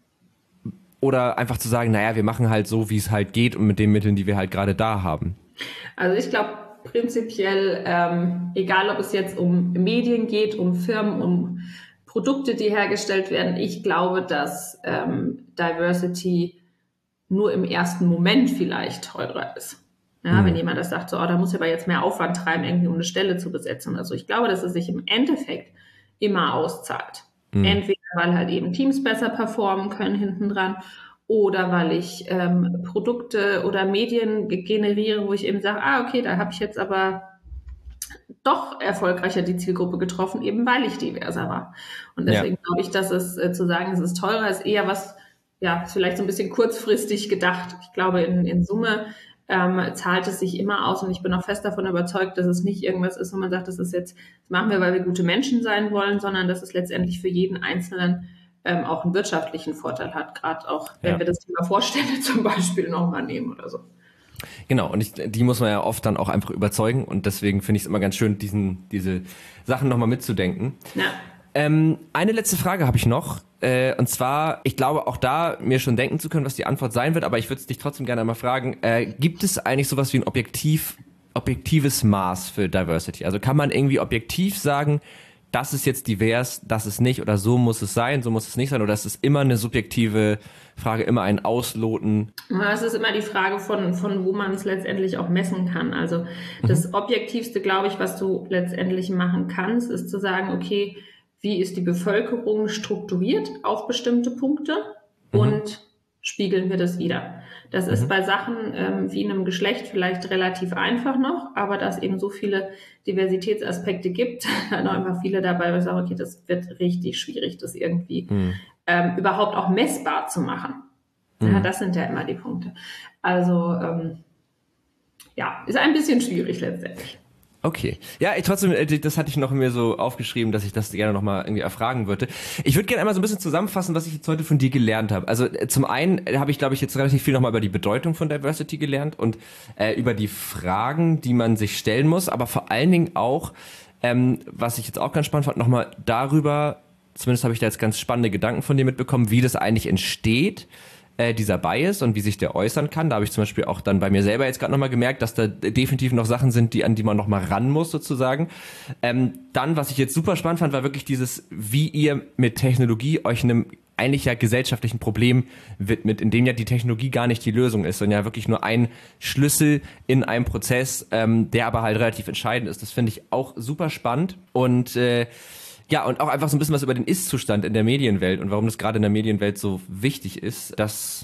Oder einfach zu sagen, naja, wir machen halt so, wie es halt geht und mit den Mitteln, die wir halt gerade da haben. Also ich glaube prinzipiell, ähm, egal ob es jetzt um Medien geht, um Firmen, um Produkte, die hergestellt werden, ich glaube, dass ähm, Diversity nur im ersten Moment vielleicht teurer ist. Ja, mhm. Wenn jemand das sagt, so, oh, da muss ich aber jetzt mehr Aufwand treiben, irgendwie um eine Stelle zu besetzen. Also ich glaube, dass es sich im Endeffekt immer auszahlt. Mhm. Entweder, weil halt eben Teams besser performen können hinten dran oder weil ich ähm, Produkte oder Medien generiere, wo ich eben sage, ah, okay, da habe ich jetzt aber doch erfolgreicher die Zielgruppe getroffen, eben weil ich diverser war. Und deswegen ja. glaube ich, dass es äh, zu sagen, es ist teurer, ist eher was, ja, ist vielleicht so ein bisschen kurzfristig gedacht. Ich glaube, in, in Summe ähm, zahlt es sich immer aus und ich bin auch fest davon überzeugt, dass es nicht irgendwas ist, wo man sagt, das ist jetzt, das machen wir, weil wir gute Menschen sein wollen, sondern dass es letztendlich für jeden Einzelnen ähm, auch einen wirtschaftlichen Vorteil hat, gerade auch, wenn ja. wir das Thema Vorstände zum Beispiel nochmal nehmen oder so. Genau, und ich, die muss man ja oft dann auch einfach überzeugen und deswegen finde ich es immer ganz schön, diesen, diese Sachen nochmal mitzudenken. Ja. Ähm, eine letzte Frage habe ich noch. Äh, und zwar, ich glaube auch da mir schon denken zu können, was die Antwort sein wird, aber ich würde es dich trotzdem gerne einmal fragen, äh, gibt es eigentlich sowas wie ein objektiv, objektives Maß für Diversity? Also kann man irgendwie objektiv sagen, das ist jetzt divers, das ist nicht oder so muss es sein, so muss es nicht sein oder ist es immer eine subjektive Frage, immer ein Ausloten? Es ist immer die Frage von, von wo man es letztendlich auch messen kann. Also das mhm. Objektivste, glaube ich, was du letztendlich machen kannst, ist zu sagen, okay, wie ist die Bevölkerung strukturiert auf bestimmte Punkte mhm. und spiegeln wir das wieder. Das mhm. ist bei Sachen ähm, wie einem Geschlecht vielleicht relativ einfach noch, aber da es eben so viele Diversitätsaspekte gibt, da noch immer viele dabei, wo ich sage, okay, das wird richtig schwierig, das irgendwie mhm. ähm, überhaupt auch messbar zu machen. Mhm. Ja, das sind ja immer die Punkte. Also ähm, ja, ist ein bisschen schwierig letztendlich. Okay. Ja, ich, trotzdem, das hatte ich noch mir so aufgeschrieben, dass ich das gerne nochmal irgendwie erfragen würde. Ich würde gerne einmal so ein bisschen zusammenfassen, was ich jetzt heute von dir gelernt habe. Also zum einen habe ich, glaube ich, jetzt relativ viel nochmal über die Bedeutung von Diversity gelernt und äh, über die Fragen, die man sich stellen muss, aber vor allen Dingen auch, ähm, was ich jetzt auch ganz spannend fand, nochmal darüber, zumindest habe ich da jetzt ganz spannende Gedanken von dir mitbekommen, wie das eigentlich entsteht, dieser Bias und wie sich der äußern kann. Da habe ich zum Beispiel auch dann bei mir selber jetzt gerade nochmal gemerkt, dass da definitiv noch Sachen sind, die an die man nochmal ran muss sozusagen. Ähm, dann, was ich jetzt super spannend fand, war wirklich dieses, wie ihr mit Technologie euch einem eigentlich ja gesellschaftlichen Problem widmet, in dem ja die Technologie gar nicht die Lösung ist, sondern ja wirklich nur ein Schlüssel in einem Prozess, ähm, der aber halt relativ entscheidend ist. Das finde ich auch super spannend und äh, ja, und auch einfach so ein bisschen was über den Ist-Zustand in der Medienwelt und warum das gerade in der Medienwelt so wichtig ist. Das,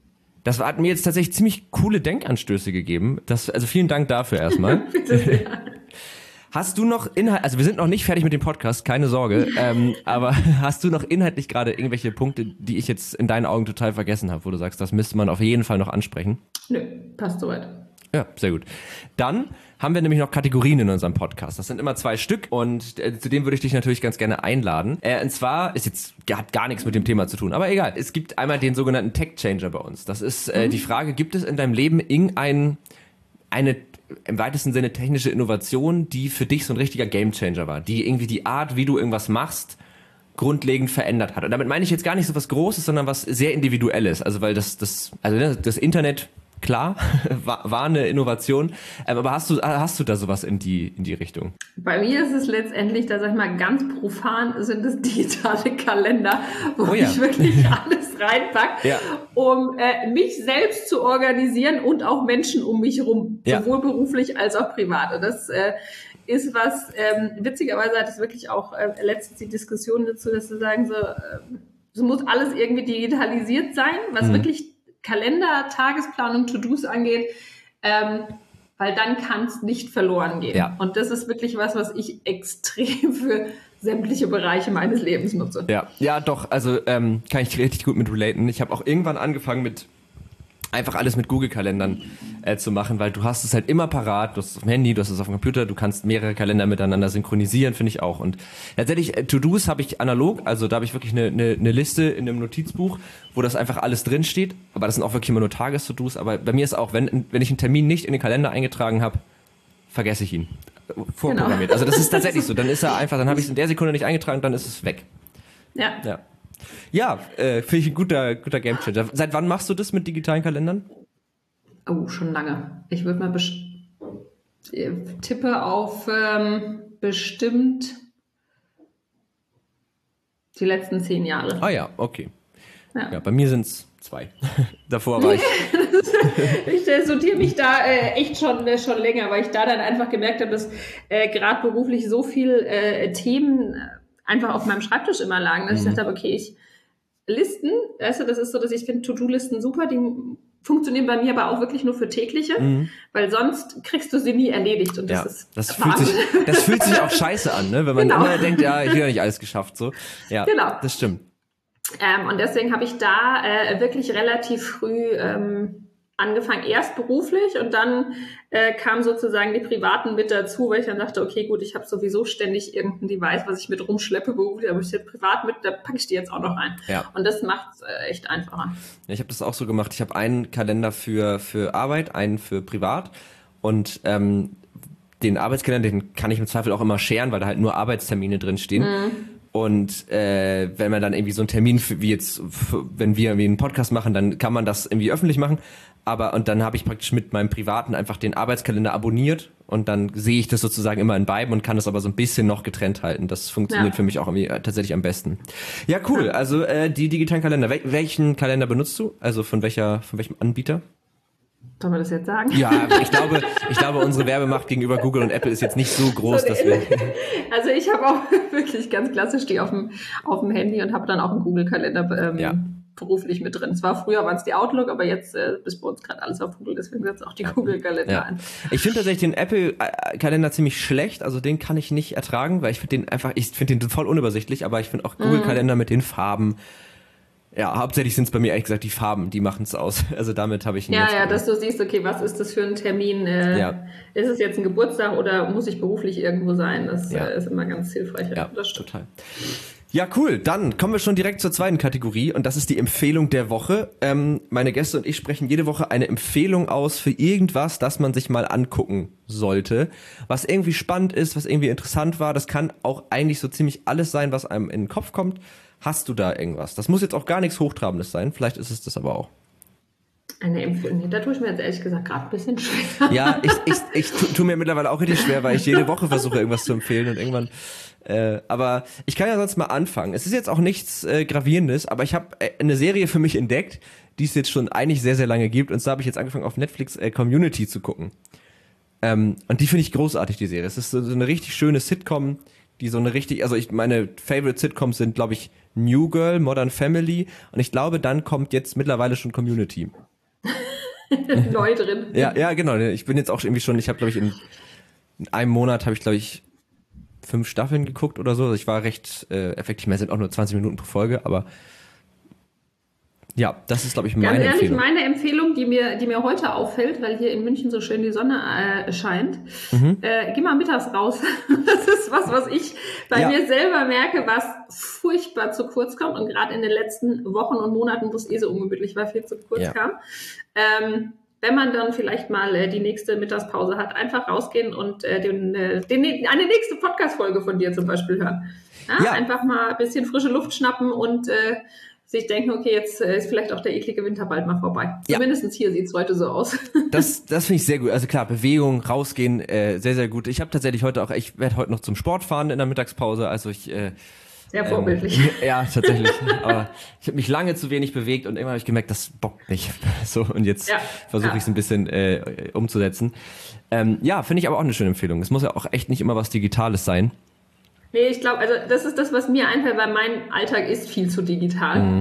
das hat mir jetzt tatsächlich ziemlich coole Denkanstöße gegeben. Das, also vielen Dank dafür erstmal. Bitte sehr. Hast du noch Inhalt, also wir sind noch nicht fertig mit dem Podcast, keine Sorge, ähm, aber hast du noch inhaltlich gerade irgendwelche Punkte, die ich jetzt in deinen Augen total vergessen habe, wo du sagst, das müsste man auf jeden Fall noch ansprechen? Nö, passt soweit. Ja, sehr gut. Dann haben wir nämlich noch Kategorien in unserem Podcast. Das sind immer zwei Stück und äh, zu denen würde ich dich natürlich ganz gerne einladen. Äh, und zwar ist jetzt hat gar nichts mit dem Thema zu tun, aber egal. Es gibt einmal den sogenannten Tech Changer bei uns. Das ist äh, mhm. die Frage, gibt es in deinem Leben irgendein eine im weitesten Sinne technische Innovation, die für dich so ein richtiger Gamechanger war, die irgendwie die Art, wie du irgendwas machst, grundlegend verändert hat. Und damit meine ich jetzt gar nicht so was Großes, sondern was sehr Individuelles. Also weil das das also das Internet klar, war, war eine Innovation. Aber hast du, hast du da sowas in die, in die Richtung? Bei mir ist es letztendlich, da sag ich mal, ganz profan sind es digitale Kalender, wo oh ja. ich wirklich alles reinpacke, ja. um äh, mich selbst zu organisieren und auch Menschen um mich herum, ja. sowohl beruflich als auch privat. Und das äh, ist was, ähm, witzigerweise hat es wirklich auch äh, letztens die Diskussion dazu, dass sie sagen, so, äh, so muss alles irgendwie digitalisiert sein, was mhm. wirklich Kalender, Tagesplan und To-Dos angeht, ähm, weil dann kann es nicht verloren gehen. Ja. Und das ist wirklich was, was ich extrem für sämtliche Bereiche meines Lebens nutze. Ja, ja, doch, also ähm, kann ich richtig gut mit relaten. Ich habe auch irgendwann angefangen mit einfach alles mit Google-Kalendern äh, zu machen, weil du hast es halt immer parat, du hast es auf dem Handy, du hast es auf dem Computer, du kannst mehrere Kalender miteinander synchronisieren, finde ich auch. Und tatsächlich, äh, To-Dos habe ich analog, also da habe ich wirklich eine, eine, eine Liste in einem Notizbuch, wo das einfach alles drin steht, aber das sind auch wirklich immer nur Tages-To-Dos, aber bei mir ist auch, wenn, wenn ich einen Termin nicht in den Kalender eingetragen habe, vergesse ich ihn. Vorprogrammiert. Genau. Also das ist tatsächlich so, dann ist er einfach, dann habe ich es in der Sekunde nicht eingetragen, dann ist es weg. Ja. Ja. Ja, äh, finde ich ein guter, guter Gamechanger. Seit wann machst du das mit digitalen Kalendern? Oh, schon lange. Ich würde mal besch- tippe auf ähm, bestimmt die letzten zehn Jahre. Ah ja, okay. Ja, ja bei mir sind es zwei. Davor war ich... ich äh, sortiere mich da äh, echt schon, äh, schon länger, weil ich da dann einfach gemerkt habe, dass äh, gerade beruflich so viel äh, Themen einfach auf meinem Schreibtisch immer lagen, dass mhm. ich dachte, okay, ich Listen, weißt du, das ist so, dass ich finde To-Do-Listen super, die funktionieren bei mir aber auch wirklich nur für tägliche, mhm. weil sonst kriegst du sie nie erledigt und das ja, ist das fühlt sich, das fühlt sich auch scheiße an, ne, wenn man genau. immer denkt, ja, ich habe ja nicht alles geschafft, so. Ja, genau. Das stimmt. Ähm, und deswegen habe ich da äh, wirklich relativ früh ähm, angefangen, erst beruflich und dann äh, kamen sozusagen die Privaten mit dazu, weil ich dann dachte, okay, gut, ich habe sowieso ständig irgendein Device, was ich mit rumschleppe beruflich, aber ich jetzt privat mit, da packe ich die jetzt auch noch rein. Ja. Und das macht es äh, echt einfacher. Ja, ich habe das auch so gemacht. Ich habe einen Kalender für für Arbeit, einen für privat und ähm, den Arbeitskalender, den kann ich im Zweifel auch immer scheren, weil da halt nur Arbeitstermine drin stehen. Mhm. Und äh, wenn man dann irgendwie so einen Termin, für, wie jetzt, für, wenn wir irgendwie einen Podcast machen, dann kann man das irgendwie öffentlich machen. Aber und dann habe ich praktisch mit meinem Privaten einfach den Arbeitskalender abonniert und dann sehe ich das sozusagen immer in beiden und kann das aber so ein bisschen noch getrennt halten. Das funktioniert ja. für mich auch irgendwie äh, tatsächlich am besten. Ja, cool. Ja. Also äh, die digitalen Kalender. Wel- welchen Kalender benutzt du? Also von welcher, von welchem Anbieter? Sollen wir das jetzt sagen? Ja, ich glaube, ich glaube, unsere Werbemacht gegenüber Google und Apple ist jetzt nicht so groß, so, dass wir... Also ich habe auch wirklich ganz klassisch die auf dem, auf dem Handy und habe dann auch einen Google-Kalender ähm, ja. beruflich mit drin. Zwar früher waren es die Outlook, aber jetzt äh, ist bei uns gerade alles auf Google, deswegen setzt auch die Google-Kalender ja. ein. Ich finde tatsächlich den Apple-Kalender ziemlich schlecht, also den kann ich nicht ertragen, weil ich finde den einfach, ich finde den voll unübersichtlich, aber ich finde auch Google-Kalender mhm. mit den Farben. Ja, hauptsächlich sind es bei mir ehrlich gesagt die Farben, die machen es aus. Also damit habe ich... Ja, ja, dass du siehst, okay, was ist das für ein Termin? Äh, ja. Ist es jetzt ein Geburtstag oder muss ich beruflich irgendwo sein? Das ja. äh, ist immer ganz hilfreich. Ja, das total. Ja, cool. Dann kommen wir schon direkt zur zweiten Kategorie und das ist die Empfehlung der Woche. Ähm, meine Gäste und ich sprechen jede Woche eine Empfehlung aus für irgendwas, das man sich mal angucken sollte, was irgendwie spannend ist, was irgendwie interessant war. Das kann auch eigentlich so ziemlich alles sein, was einem in den Kopf kommt. Hast du da irgendwas? Das muss jetzt auch gar nichts Hochtrabendes sein, vielleicht ist es das aber auch. Eine Empfehlung, nee, da tue ich mir jetzt ehrlich gesagt gerade ein bisschen schwer. Ja, ich, ich, ich tu, tu mir mittlerweile auch richtig schwer, weil ich jede Woche versuche, irgendwas zu empfehlen und irgendwann... Äh, aber ich kann ja sonst mal anfangen. Es ist jetzt auch nichts äh, Gravierendes, aber ich habe äh, eine Serie für mich entdeckt, die es jetzt schon eigentlich sehr, sehr lange gibt. Und zwar habe ich jetzt angefangen, auf Netflix äh, Community zu gucken. Ähm, und die finde ich großartig, die Serie. Es ist so, so eine richtig schöne Sitcom, die so eine richtig, also ich meine Favorite Sitcoms sind, glaube ich, New Girl, Modern Family und ich glaube, dann kommt jetzt mittlerweile schon Community. Neu drin. Ja, ja, genau. Ich bin jetzt auch irgendwie schon, ich habe, glaube ich, in, in einem Monat habe ich, glaube ich, fünf Staffeln geguckt oder so. Also ich war recht äh, effektiv, mehr sind auch nur zwanzig Minuten pro Folge, aber ja, das ist, glaube ich, meine Ganz ehrlich, Empfehlung. meine Empfehlung, die mir, die mir heute auffällt, weil hier in München so schön die Sonne äh, scheint, mhm. äh, geh mal mittags raus. Das ist was, was ich bei ja. mir selber merke, was furchtbar zu kurz kommt und gerade in den letzten Wochen und Monaten, wo es eh so ungemütlich war, viel zu kurz ja. kam. Ähm, wenn man dann vielleicht mal äh, die nächste Mittagspause hat, einfach rausgehen und äh, den, äh, den, eine nächste Podcast-Folge von dir zum Beispiel hören. Ja, ja. Einfach mal ein bisschen frische Luft schnappen und äh, sich denken, okay, jetzt äh, ist vielleicht auch der eklige Winter bald mal vorbei. Ja. Zumindest hier sieht es heute so aus. Das, das finde ich sehr gut. Also klar, Bewegung, rausgehen, äh, sehr, sehr gut. Ich habe tatsächlich heute auch, ich werde heute noch zum Sport fahren in der Mittagspause. Also ich... Äh, Sehr vorbildlich. Ähm, ja, tatsächlich. Aber ich habe mich lange zu wenig bewegt und irgendwann habe ich gemerkt, das bockt nicht. So, und jetzt ja, versuche ja. ich es ein bisschen äh, umzusetzen. Ähm, ja, finde ich aber auch eine schöne Empfehlung. Es muss ja auch echt nicht immer was Digitales sein. Nee, ich glaube, also das ist das, was mir einfällt, weil mein Alltag ist viel zu digital. Mhm.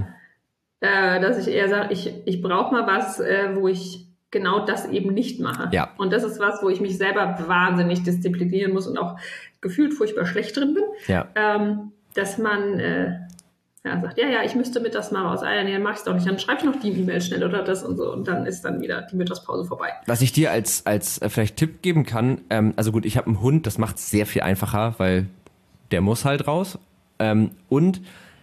Äh, dass ich eher sage, ich, ich brauche mal was, äh, wo ich genau das eben nicht mache. Ja. Und das ist was, wo ich mich selber wahnsinnig disziplinieren muss und auch gefühlt furchtbar schlecht drin bin. Ja. Ähm, dass man äh, ja, sagt, ja, ja, ich müsste mittags mal raus. Ah, ja, nee, dann mach ich's doch nicht. Dann schreib ich noch die E-Mail schnell oder das und so. Und dann ist dann wieder die Mittagspause vorbei. Was ich dir als, als äh, vielleicht Tipp geben kann, ähm, also gut, ich habe einen Hund, das macht es sehr viel einfacher, weil der muss halt raus. Ähm, und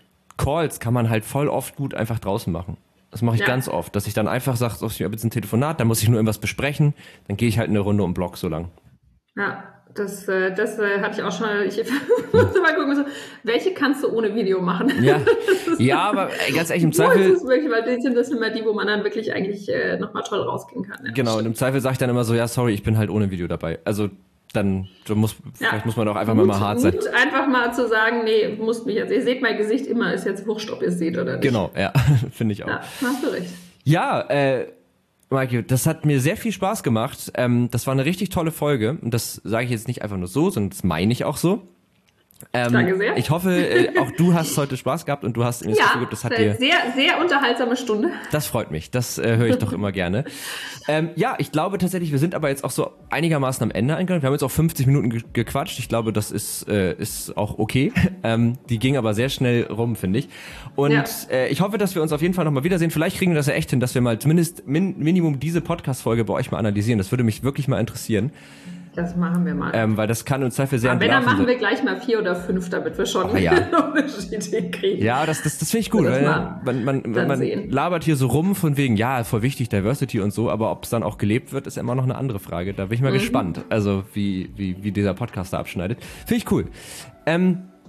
Calls kann man halt voll oft gut einfach draußen machen. Das mache ich ja. ganz oft, dass ich dann einfach sage, so, ich habe jetzt ein Telefonat, da muss ich nur irgendwas besprechen, dann gehe ich halt eine Runde um Block so lang. Ja, das, äh, das äh, hatte ich auch schon. Ich musste mal gucken, so, welche kannst du ohne Video machen? Ja, ja aber ey, ganz ehrlich, im Zweifel... Das ist wirklich, weil die sind das immer die, wo man dann wirklich eigentlich äh, nochmal toll rausgehen kann. Ja, genau, und im Zweifel sage ich dann immer so, ja, sorry, ich bin halt ohne Video dabei. Also dann du musst, ja. vielleicht muss man doch einfach Mut, mal hart sein. Mut, einfach mal zu sagen, nee, musst mich jetzt, ihr seht mein Gesicht immer, ist jetzt wurscht, ob ihr es seht oder nicht. Genau, ja, finde ich auch. Ja, hast du recht. Ja, äh, Maike, das hat mir sehr viel Spaß gemacht. Ähm, das war eine richtig tolle Folge und das sage ich jetzt nicht einfach nur so, sondern das meine ich auch so. Ähm, Danke sehr. Ich hoffe, äh, auch du hast heute Spaß gehabt und du hast mir das ja, Gefühl, das hat dir... sehr, sehr unterhaltsame Stunde. Das freut mich, das äh, höre ich doch immer gerne. Ähm, ja, ich glaube tatsächlich, wir sind aber jetzt auch so einigermaßen am Ende angelangt. Wir haben jetzt auch fünfzig Minuten ge- gequatscht. Ich glaube, das ist, äh, ist auch okay. Ähm, die ging aber sehr schnell rum, finde ich. Und ja. äh, ich hoffe, dass wir uns auf jeden Fall nochmal wiedersehen. Vielleicht kriegen wir das ja echt hin, dass wir mal zumindest min- Minimum diese Podcast-Folge bei euch mal analysieren. Das würde mich wirklich mal interessieren. Das machen wir mal. Ähm, weil das kann uns Zweifel sehr entlarven. Aber wenn, dann machen wir gleich mal vier oder fünf, damit wir schon ah, ja. Unterschiede kriegen. Ja, das, das, das finde ich gut. Weil man man, man, man labert hier so rum von wegen, ja, voll wichtig, Diversity und so, aber ob es dann auch gelebt wird, ist immer noch eine andere Frage. Da bin ich mal mhm. gespannt, also wie, wie, wie dieser Podcast da abschneidet. Finde ich cool. Ähm,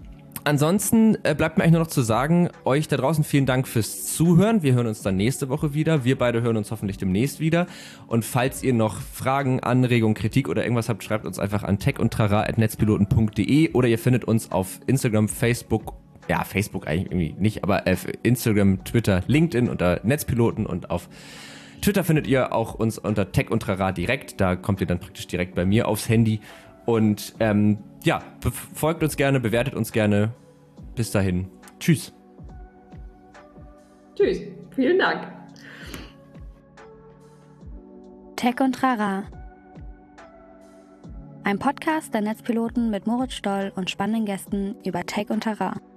ansonsten äh, bleibt mir eigentlich nur noch zu sagen, euch da draußen vielen Dank fürs Zuhören. Wir hören uns dann nächste Woche wieder. Wir beide hören uns hoffentlich demnächst wieder. Und falls ihr noch Fragen, Anregungen, Kritik oder irgendwas habt, schreibt uns einfach an tech und trara at netzpiloten punkt de oder ihr findet uns auf Instagram, Facebook, ja, Facebook eigentlich irgendwie nicht, aber äh, Instagram, Twitter, LinkedIn unter Netzpiloten und auf Twitter findet ihr auch uns unter Tech und Trara direkt. Da kommt ihr dann praktisch direkt bei mir aufs Handy. Und ähm, ja, folgt uns gerne, bewertet uns gerne. Bis dahin. Tschüss. Tschüss. Vielen Dank. Tech und Trara. Ein Podcast der Netzpiloten mit Moritz Stoll und spannenden Gästen über Tech und Trara.